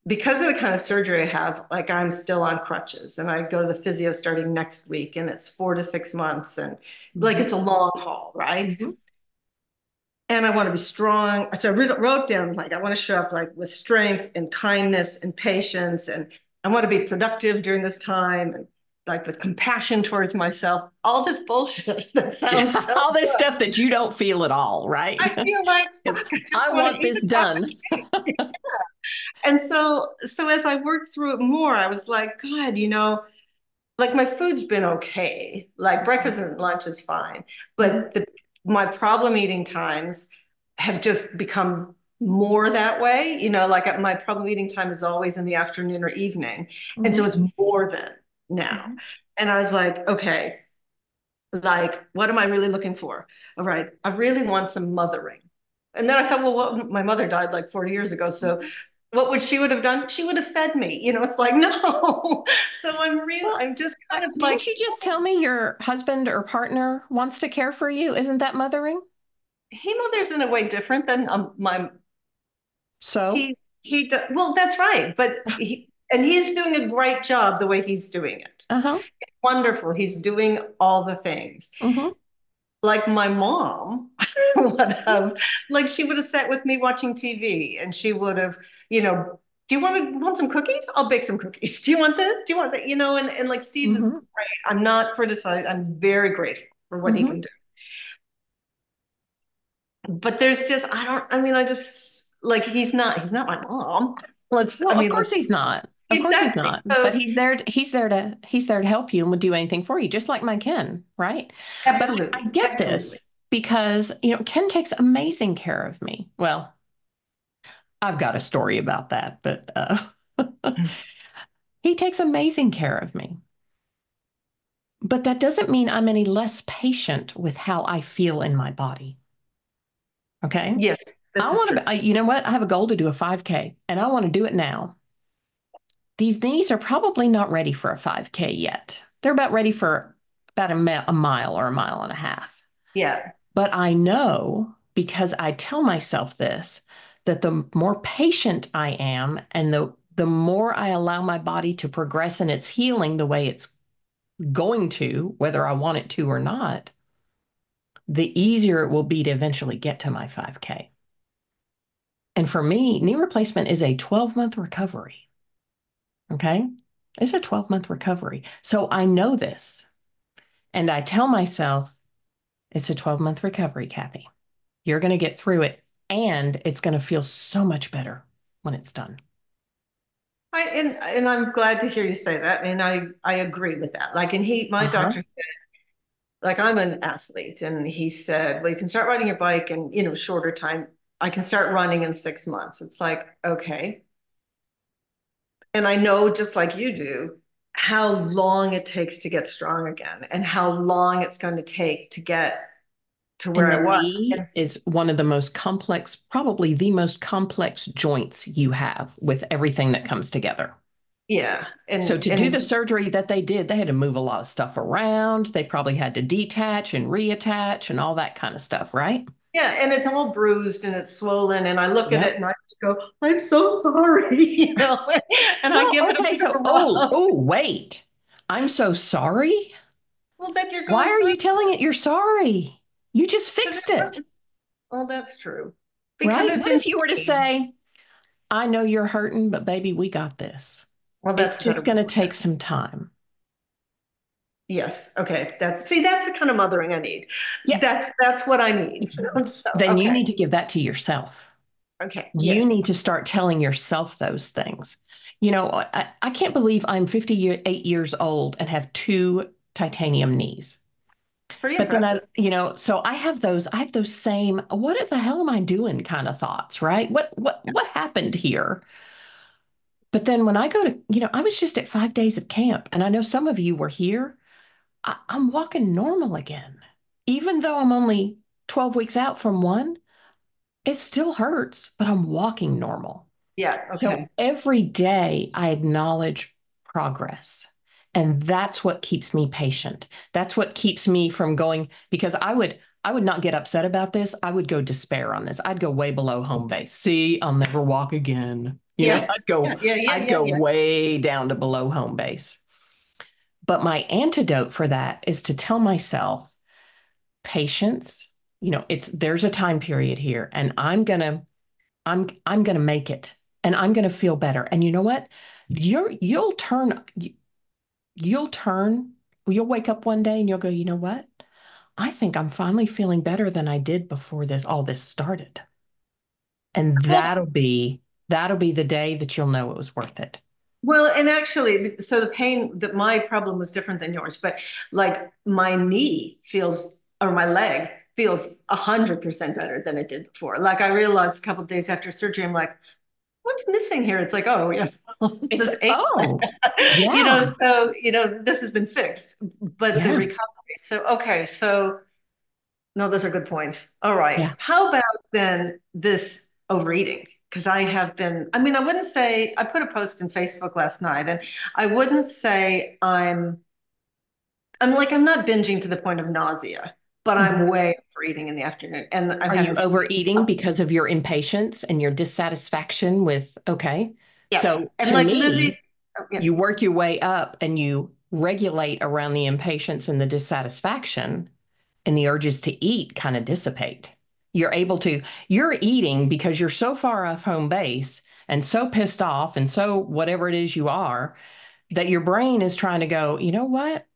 because of the kind of surgery I have, like I'm still on crutches and I go to the physio starting next week and it's 4 to 6 months and like it's a long haul, right? Mm-hmm. And I want to be strong. So I wrote down like I want to show up like with strength and kindness and patience, and I want to be productive during this time and like with compassion towards myself. All this bullshit that sounds so all this good. stuff that you don't feel at all, right? I feel like fuck, I just I want to eat this a done. And so as I worked through it more, I was like, God, like my food's been okay. Like breakfast and lunch is fine, but my problem eating times have just become more that way. Like my problem eating time is always in the afternoon or evening, and so Mhm. it's more than now. Mhm. And I was like, okay, like what am I really looking for? All right, I really want some mothering. And then I thought, well, my mother died like 40 years ago, so what she would have done? She would have fed me. It's like, no. So Well, I'm just kind of didn't like, you just tell me your husband or partner wants to care for you? Isn't that mothering? he mothers in a way different than my, So, well, that's right. But he's doing a great job the way he's doing it. uh-huh. It's wonderful. He's doing all the things. Mm-hmm. Like my mom would have, like she would have sat with me watching TV and she would have, do you want some cookies? I'll bake some cookies. Do you want this? Do you want that? And like Steve is Mm-hmm. great. I'm not criticizing. I'm very grateful for what he Mm-hmm. can do. But there's just, I mean, I just like he's not my mom. Well, of course he's not. Of course he's exactly. not. But So he's there to help you and would do anything for you, just like my Ken, right? But I absolutely, get absolutely. this because, Ken takes amazing care of me. Well, I've got a story about that, but he takes amazing care of me. But that doesn't mean I'm any less patient with how I feel in my body. Okay. Yes, this I is want true. to, you know what? I have a goal to do a 5K and I want to do it now. These knees are probably not ready for a 5K yet. They're about ready for about a mile or a mile and a half. Yeah. But I know because I tell myself this, that the more patient I am and the more I allow my body to progress in its healing the way it's going to, whether I want it to or not, the easier it will be to eventually get to my 5K. And for me, knee replacement is a 12-month recovery. Okay. It's a 12-month recovery. So I know this. And I tell myself, it's a 12-month recovery, Kathy. You're going to get through it. And it's going to feel so much better when it's done. And I'm glad to hear you say that. And I agree with that. Like, and my Uh-huh. doctor said, like, I'm an athlete, and he said, well, you can start riding your bike in, shorter time. I can start running in 6 months. It's like, okay. And I know, just like you do, how long it takes to get strong again and how long it's going to take to get to And where the I was. knee is one of the most complex, probably the most complex joints you have with everything that comes together. Yeah. So And to do the surgery that they did, they had to move a lot of stuff around. They probably had to detach and reattach and all that kind of stuff, right? yeah, and it's all bruised and it's swollen. And I look at it Yep. and I just go, I'm so sorry, and I Well, give it a okay, big so rub. wait. I'm so sorry. Well, that you're Why going are through you telling it you're this. sorry? You just Because fixed it, well, that's true. Because right? it's What in if you were to pain. say, I know you're hurting, but baby, we got this. Well, It's that's a better just way going to to look at take it. some time. Yes. Okay. That's the kind of mothering I need. Yeah. That's what I need. So, Then you okay. need to give that to yourself. Okay. You Yes. need to start telling yourself those things. I can't believe I'm 58 years old and have two titanium knees. It's pretty But then impressive. so I have those same, what the hell am I doing kind of thoughts, right? What happened here? But then when I go to, I was just at 5 days of camp, and I know some of you were here. I'm walking normal again. Even though I'm only 12 weeks out from one, it still hurts, but I'm walking normal. Yeah. So Okay. every day I acknowledge progress. And that's what keeps me patient. That's what keeps me from going, because I would not get upset about this. I would go despair on this. I'd go way below home base. See, I'll never walk again. I'd Yes. go, Yeah, yeah, yeah, I'd yeah, go yeah. way down to below home base. But my antidote for that is to tell myself, patience, there's a time period here, and I'm gonna make it, and I'm gonna feel better. And you know what? You'll turn, you'll wake up one day and you'll go, you know what? I think I'm finally feeling better than I did before all this started. And Well, that'll be the day that you'll know it was worth it. well, and actually, so the pain that my problem was different than yours, but like my knee feels, or my leg feels 100% better than it did before. Like I realized a couple of days after surgery, I'm like, what's missing here? It's like, oh yeah, It's this ache, oh, yeah, so this has been fixed, but the yeah, recovery. So okay, so no, those are good points. All right. yeah. How about then this overeating? Because I have been, I mean, I wouldn't say, I put a post in Facebook last night, and I wouldn't say I'm like, I'm not binging to the point of nausea, but I'm Mhm. way overeating in the afternoon, and I'm Are you having sweet. overeating because of your impatience and your dissatisfaction with, okay? Yeah. So And to like me, literally, oh, yeah. you work your way up and you regulate around the impatience and the dissatisfaction, and the urges to eat kind of dissipate. You're eating because you're so far off home base and so pissed off and so whatever it is you are, that your brain is trying to go, you know what,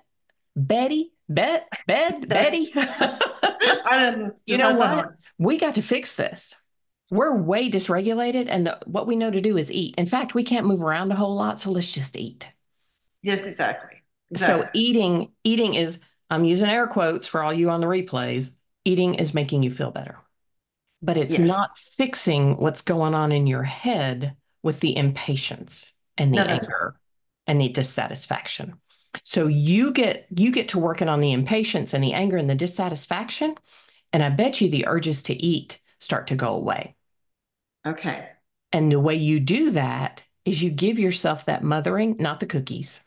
Betty. That's, I don't know, You know depends on what? how. We got to fix this. We're way dysregulated, and what we know to do is eat. In fact, we can't move around a whole lot, so let's just eat. Yes, exactly. So Exactly. eating is, I'm using air quotes for all you on the replays, eating is making you feel better. But it's not Yes. fixing what's going on in your head with the impatience and No, the that's right. anger and the dissatisfaction. So you get to working on the impatience and the anger and the dissatisfaction, and I bet you the urges to eat start to go away. Okay. And the way you do that is you give yourself that mothering, not the cookies,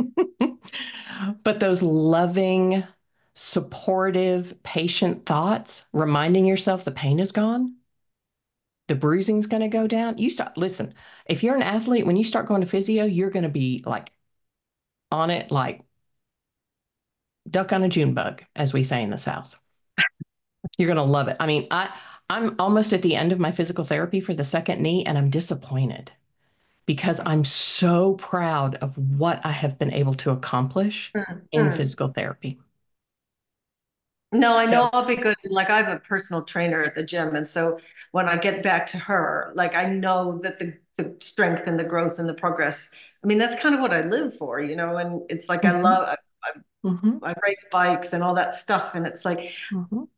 but those loving, supportive, patient thoughts, reminding yourself the pain is gone, the bruising's going to go down. Listen, if you're an athlete, when you start going to physio, you're going to be like on it like duck on a June bug, as we say in the South. You're going to love it. I mean, I'm almost at the end of my physical therapy for the second knee, and I'm disappointed because I'm so proud of what I have been able to accomplish in Mhm. physical therapy. No, I So, know I'll be good. Like I have a personal trainer at the gym, and so when I get back to her, like I know that the strength and the growth and the progress. I mean, that's kind of what I live for, and it's like I mhm, love mhm, I race bikes and all that stuff, and it's like mhm.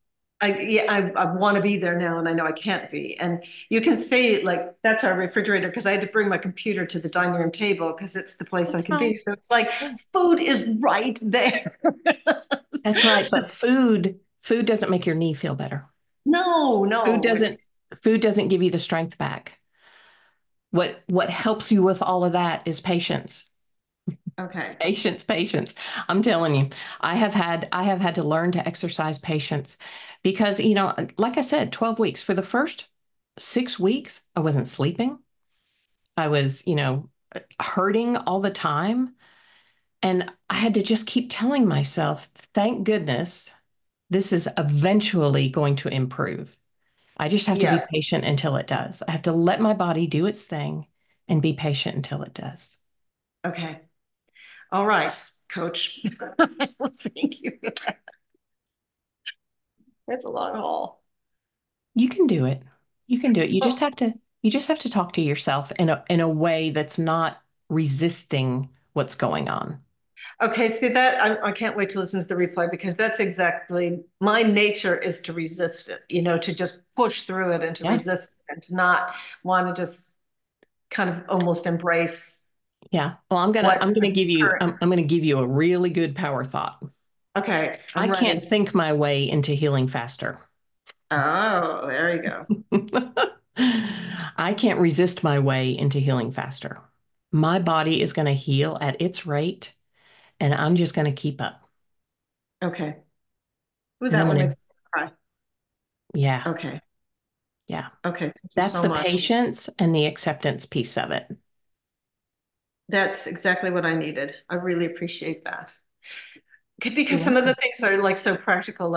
I want to be there now, and I know I can't be. And you can see like that's our refrigerator because I had to bring my computer to the dining room table because it's the place I That's can be. right. So it's like Yeah. food is right there. That's right. So, But food doesn't make your knee feel better. no, Food no. doesn't food doesn't give you the strength back. What helps you with all of that is patience. Okay. Patience, patience. I'm telling you, I have had to learn to exercise patience because, like I said, 12 weeks. For the first 6 weeks, I wasn't sleeping. I was, hurting all the time. And I had to just keep telling myself, thank goodness this is eventually going to improve. I just have to be Yeah. patient until it does. I have to let my body do its thing and be patient until it does. Okay. All right, coach. Thank you. That's a long haul. You can do it. You can do it. You just have to talk to yourself in a way that's not resisting what's going on. Okay, see that I can't wait to listen to the replay because that's exactly my nature is to resist it, to just push through it and to Yeah. resist it and to not want to just kind of almost embrace Yeah. Well, I'm gonna what I'm gonna the give you current. I'm gonna give you a really good power thought. Okay, I I'm can't ready. think my way into healing faster. Oh, there you go. I can't resist my way into healing faster. My body is going to heal at its rate, and I'm just going to keep up. Okay. Ooh, And that I'm one going makes to, me cry. yeah. Okay. Yeah. Okay, thank you That's so the much. patience and the acceptance piece of it. That's exactly what I needed. I really appreciate that. You're Because some of the welcome. things are like so practical,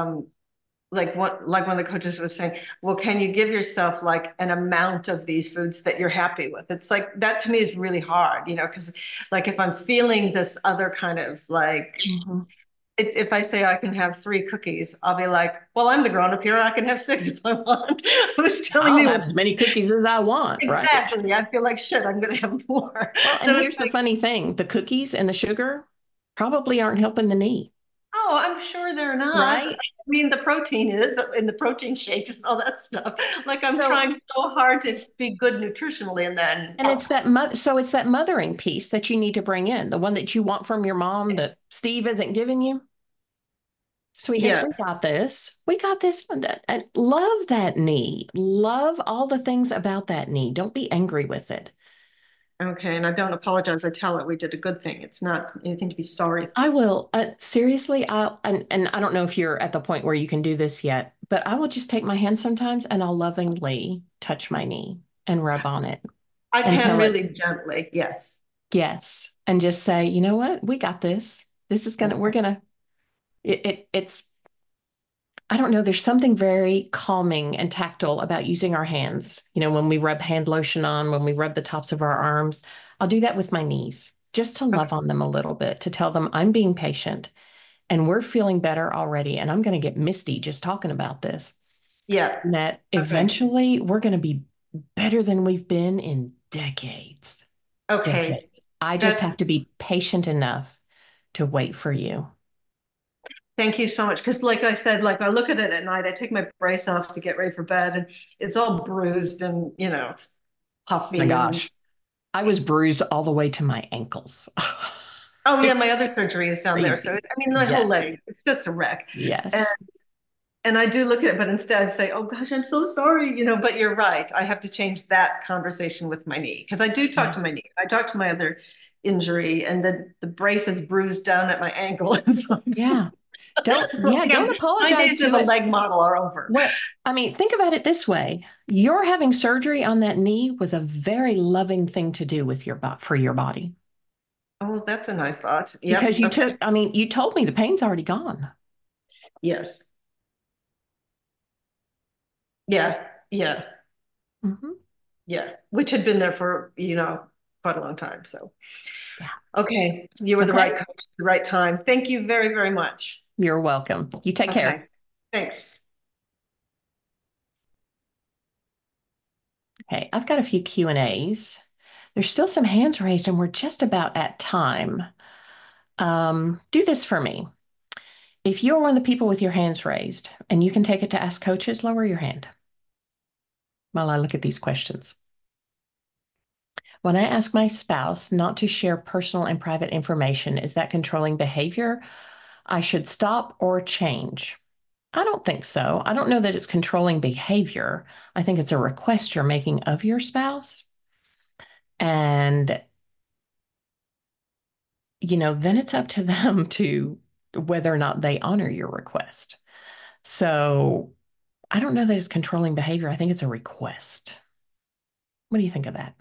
like one of the coaches was saying, well, can you give yourself like an amount of these foods that you're happy with? It's like that to me is really hard, because like if I'm feeling this other kind of like Mhm. if I say I can have 3 cookies, I'll be like, well, I'm the grown up here. I can have 6 if I want. Who's telling I'll me have as many cookies as I want, right? exactly? I feel like shit. I'm going to have more. Well, and So here's it's the like, funny thing, the cookies and the sugar probably aren't helping the knee, oh, I'm sure they're not. I right? mean, the protein is in the protein shakes and all that stuff. Like I'm So, trying so hard to be good nutritionally, and then and it's that it's that mothering piece that you need to bring in, the one that you want from your mom that Steve isn't giving you. Sweetness, yeah, we got this. We got this. And love that knee. Love all the things about that knee. Don't be angry with it. okay. And I don't apologize. I tell it we did a good thing. It's not anything to be sorry for. I will seriously. And I don't know if you're at the point where you can do this yet, but I will just take my hand sometimes and I'll lovingly touch my knee and rub on it I and can tell it really gently, yes. yes, and just say, you know what, we got this. This is gonna. We're Okay. gonna. It's. I don't know. There's something very calming and tactile about using our hands. When we rub hand lotion on, when we rub the tops of our arms, I'll do that with my knees just to Okay. love on them a little bit, to tell them I'm being patient and we're feeling better already. And I'm going to get misty just talking about this. Yeah. And that Okay. eventually we're going to be better than we've been in decades. Okay. Decades. I just That's have to be patient enough to wait for you. Thank you so much. Because, like I said, like I look at it at night, I take my brace off to get ready for bed, and it's all bruised and it's My puffy and gosh. I was bruised all the way to my ankles. oh yeah, It my other surgery is down there. So crazy. I mean, my whole Yes. leg, it's just a wreck. And Yes. and I do look at it, but instead I say, oh gosh, I'm so sorry, But you're right. I have to change that conversation with my knee because I do talk Yeah. to my knee. I talk to my other injury, and the brace is bruised down at my ankle, and so Yeah. like Don't my apologize days of to a it. leg model are over. Think about it this way. Your having surgery on that knee was a very loving thing to do with for your body Oh, that's a nice thought. because Yep. Okay. you told me the pain's already gone. Yes. Yeah. Yeah. Hmm. Yeah. Which had been there for, quite a long time. So, Yeah. okay. You were the Okay. right coach at the right time. Thank you very, very much. You're welcome. You take care. Okay. Thanks. Okay. I've got a few Q&As. There's still some hands raised and we're just about at time. Do this for me. If you're one of the people with your hands raised and you can take it to Ask Coaches, lower your hand while I look at these questions. When I ask my spouse not to share personal and private information, is that controlling behavior? I should stop or change. I don't think so. I don't know that it's controlling behavior. I think it's a request you're making of your spouse. And, then it's up to them to whether or not they honor your request. So I don't know that it's controlling behavior. I think it's a request. What do you think of that?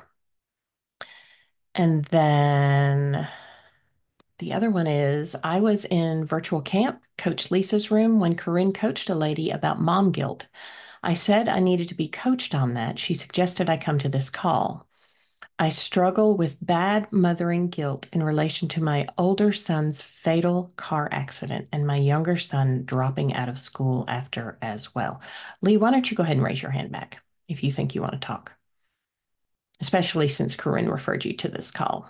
And then the other one is I was in virtual camp, Coach Lisa's room, when Corinne coached a lady about mom guilt. I said I needed to be coached on that. She suggested I come to this call. I struggle with bad mothering guilt in relation to my older son's fatal car accident and my younger son dropping out of school after as well. Lee, why don't you go ahead and raise your hand back if you think you want to talk, especially since Corinne referred you to this call.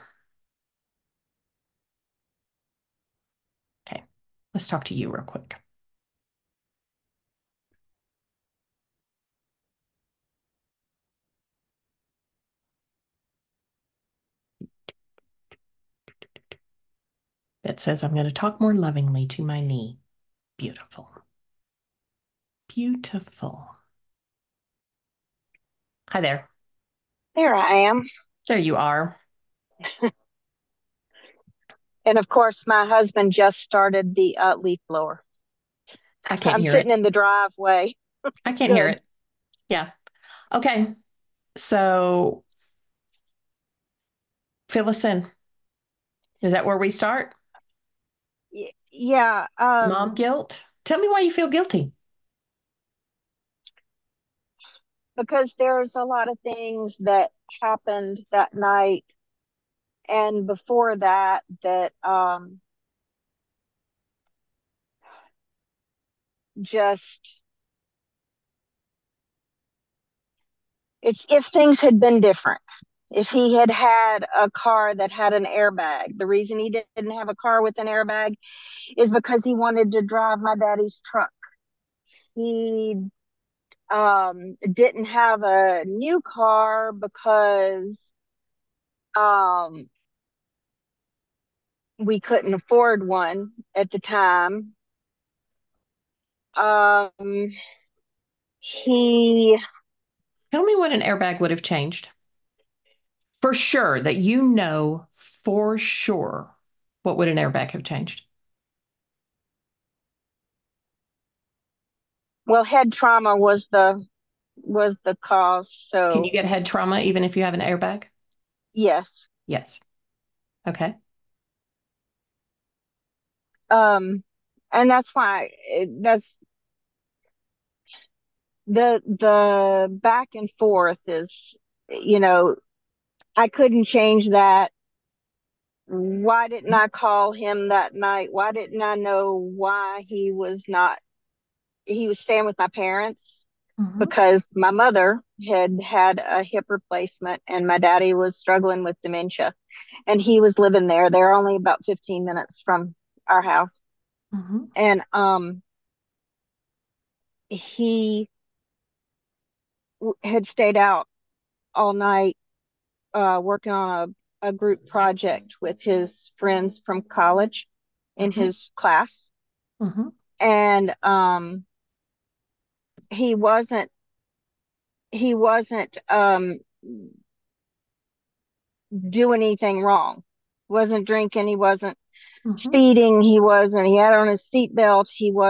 Okay, let's talk to you real quick. That says I'm going to talk more lovingly to my knee. Beautiful. Beautiful. Hi there. There I am. There you are. And of course, my husband just started the leaf blower. I can't I'm hear sitting it. in the driveway. I can't hear Good. it. Yeah. Okay. So fill us in. Is that where we start? Yeah, Mom guilt? Tell me why you feel guilty. because there's a lot of things that happened that night and before that that just it's if things had been different. If he had had a car that had an airbag, the reason he didn't have a car with an airbag is because he wanted to drive my daddy's truck. He didn't have a new car because um, we couldn't afford one at the time. Um, he, Tell me what an airbag would have changed. For sure, that you know for sure what would an airbag have changed? well, head trauma was the cause. Can you So get head trauma even if you have an airbag? yes. Yes. Okay. Um, and that's why that's the back and forth is, you know, I couldn't change that. Why didn't I call him that night? Why didn't I know why he was staying with my parents? Mhm. Because my mother had had a hip replacement and my daddy was struggling with dementia and he was living there. They're only about 15 minutes from our house. Mhm. And he had stayed out all night working on a group project with his friends from college in Mhm. his class. Mhm. And he wasn't he wasn't doing anything wrong. Wasn't drinking, he wasn't Mhm. speeding, he had on his seatbelt,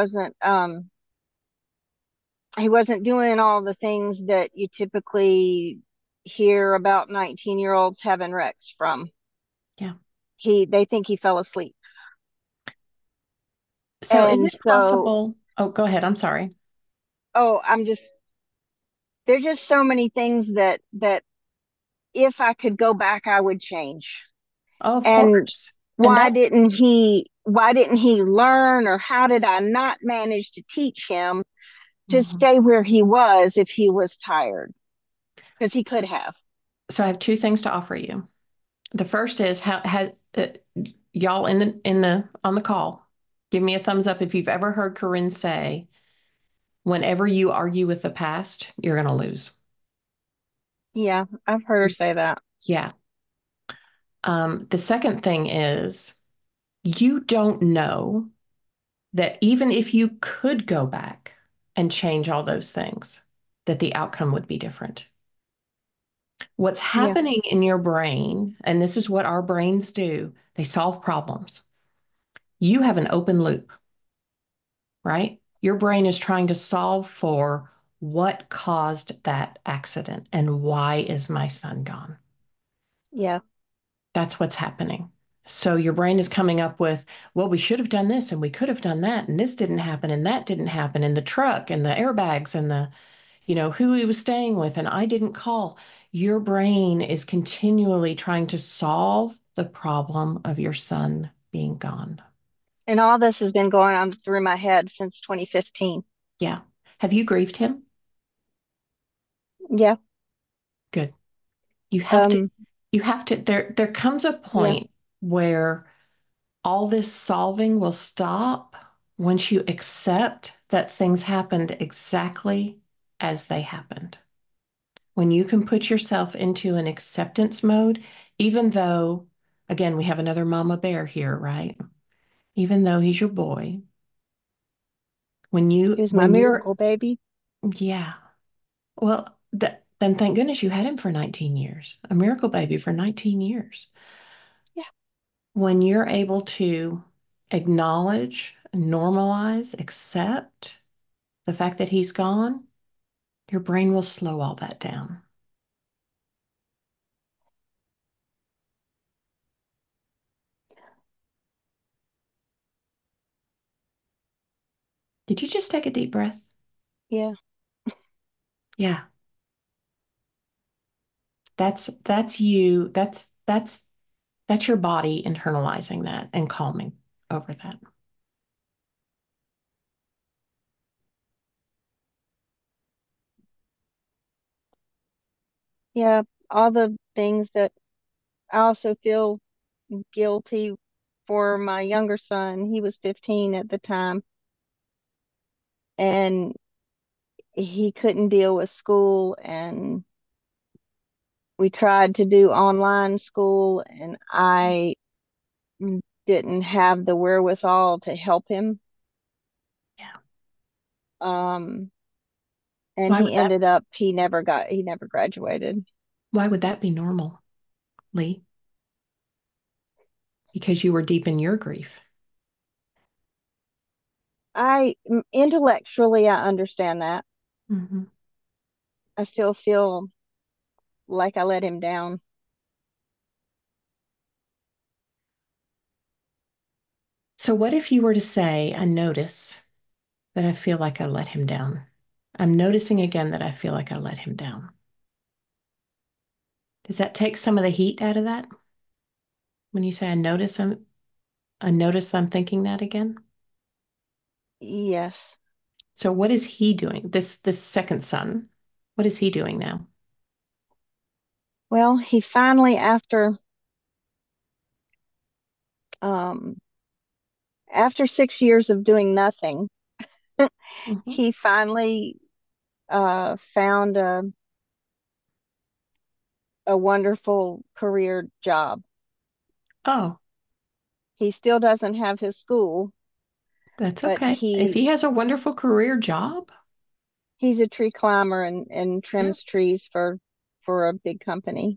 he wasn't doing all the things that you typically hear about 19-year-olds having wrecks from. Yeah. They think he fell asleep. So is And it so, possible? Oh, go ahead. I'm sorry. oh, there's just so many things that if I could go back, I would change. Oh, of And course. And that, why didn't he learn, or how did I not manage to teach him to Mhm. stay where he was if he was tired? Because he could have. So I have two things to offer you. The first is how has y'all in the on the call, give me a thumbs up if you've ever heard Corinne say, whenever you argue with the past, you're going to lose. Yeah, I've heard her say that. Yeah. The second thing is you don't know that even if you could go back and change all those things, that the outcome would be different. What's Yeah. happening in your brain, and this is what our brains do, they solve problems. You have an open loop, right? Your brain is trying to solve for what caused that accident and why is my son gone? Yeah. That's what's happening. So your brain is coming up with, well, we should have done this and we could have done that, and this didn't happen and that didn't happen, and the truck and the airbags and who he was staying with, and I didn't call. Your brain is continually trying to solve the problem of your son being gone. And all this has been going on through my head since 2015. Yeah. Have you grieved him? Yeah. Good. You have to, Um, there comes a yeah. point where all this solving will stop once you accept that things happened exactly as they happened. When you can put yourself into an acceptance mode, even though, again, we have another mama bear here, right? Even though he's your boy, He was my when you're, miracle baby. yeah, well, then thank goodness you had him for 19 years, a miracle baby for 19 years. Yeah. When you're able to acknowledge, normalize, accept the fact that he's gone, Your brain will slow all that down. Did you just take a deep breath? Yeah. Yeah. That's you. That's your body internalizing that and calming over that. Yeah. All the things that I also feel guilty for my younger son. He was 15 at the time, and he couldn't deal with school, and we tried to do online school, and I didn't have the wherewithal to help him. Yeah. Um, and Why would that he never graduated. why would that be normal, Lee? Because you were deep in your grief. Intellectually, I understand that. Mm-hmm. I still feel like I let him down. So what if you were to say, I notice that I feel like I let him down. I'm noticing again that I feel like I let him down. Does that take some of the heat out of that? When you say I notice I'm thinking that again? Yes. So what is he doing? This second son, what is he doing now? Well, he finally, um, after 6 years of doing nothing, Mhm. he finally found a wonderful career job. Oh, He still doesn't have his school, that's but okay. If he has a wonderful career job, he's a tree climber and yeah. trims trees for a big company.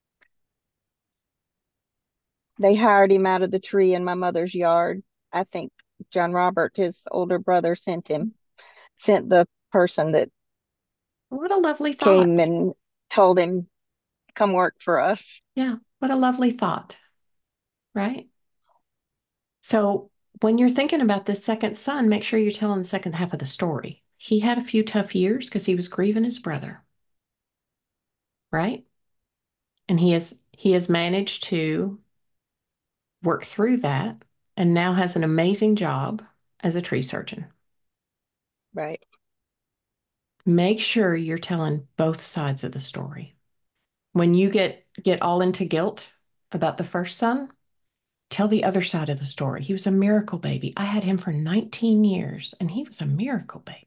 They hired him out of the tree in my mother's yard. I think John Robert, his older brother, sent the person that What a lovely thought. came and told him, come work for us. Yeah, what a lovely thought, right? So when you're thinking about this second son, make sure you're telling the second half of the story. He had a few tough years because he was grieving his brother, right? And he has managed to work through that and now has an amazing job as a tree surgeon. Right. Make sure you're telling both sides of the story. When you get all into guilt about the first son, tell the other side of the story. He was a miracle baby. I had him for 19 years and he was a miracle baby.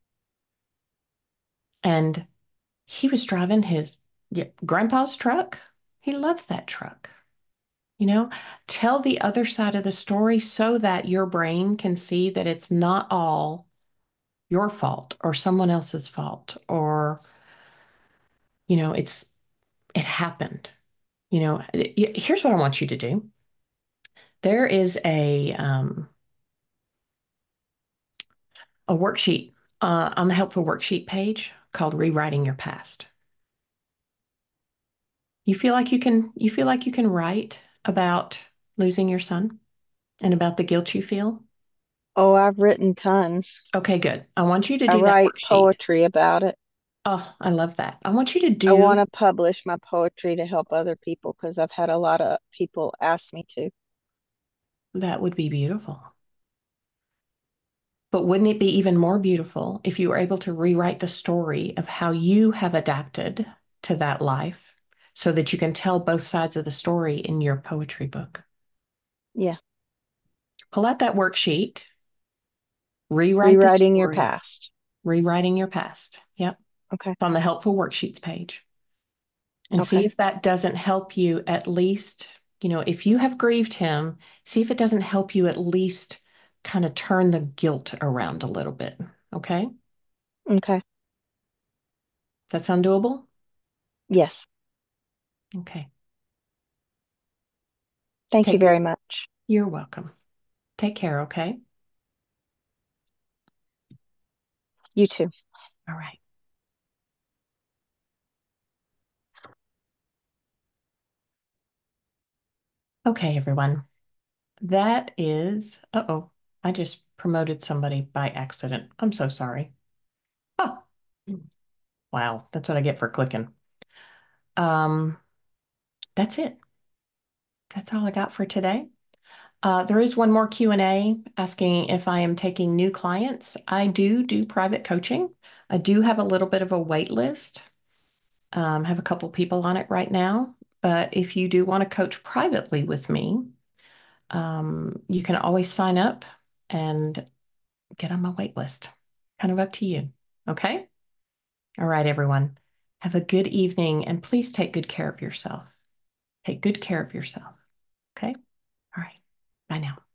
And he was driving his grandpa's truck. He loves that truck. You know, tell the other side of the story so that your brain can see that it's not all your fault or someone else's fault or, it happened. Here's what I want you to do. There is a worksheet on the helpful worksheet page called Rewriting Your Past. You feel like you can write about losing your son and about the guilt you feel? Oh, I've written tons. Okay, good. I want you to I do that write worksheet. poetry about it. Oh, I love that. I want you to I want do to publish my poetry to help other people because I've had a lot of people ask me to. that would be beautiful. But wouldn't it be even more beautiful if you were able to rewrite the story of how you have adapted to that life so that you can tell both sides of the story in your poetry book? Yeah. Pull out that worksheet, rewrite the Rewriting your story, past. rewriting your past. Yep. Okay. It's on the helpful worksheets page. And see Okay. if that doesn't help you at least, if you have grieved him, see if it doesn't help you at least kind of turn the guilt around a little bit. Okay? Okay. That sound doable? Yes. Okay. Thank you Take very much. You're welcome. Take care, okay? You too. All right. Okay, everyone. That is, uh-oh, I just promoted somebody by accident. I'm so sorry. Oh, wow, that's what I get for clicking. Um, that's it. That's all I got for today. There is one more Q&A asking if I am taking new clients. I do private coaching. I do have a little bit of a wait list. Have a couple people on it right now. But if you do want to coach privately with me, you can always sign up and get on my wait list. Kind of up to you. Okay? All right, everyone. Have a good evening and please take good care of yourself. Take good care of yourself. Okay? All right. Bye now.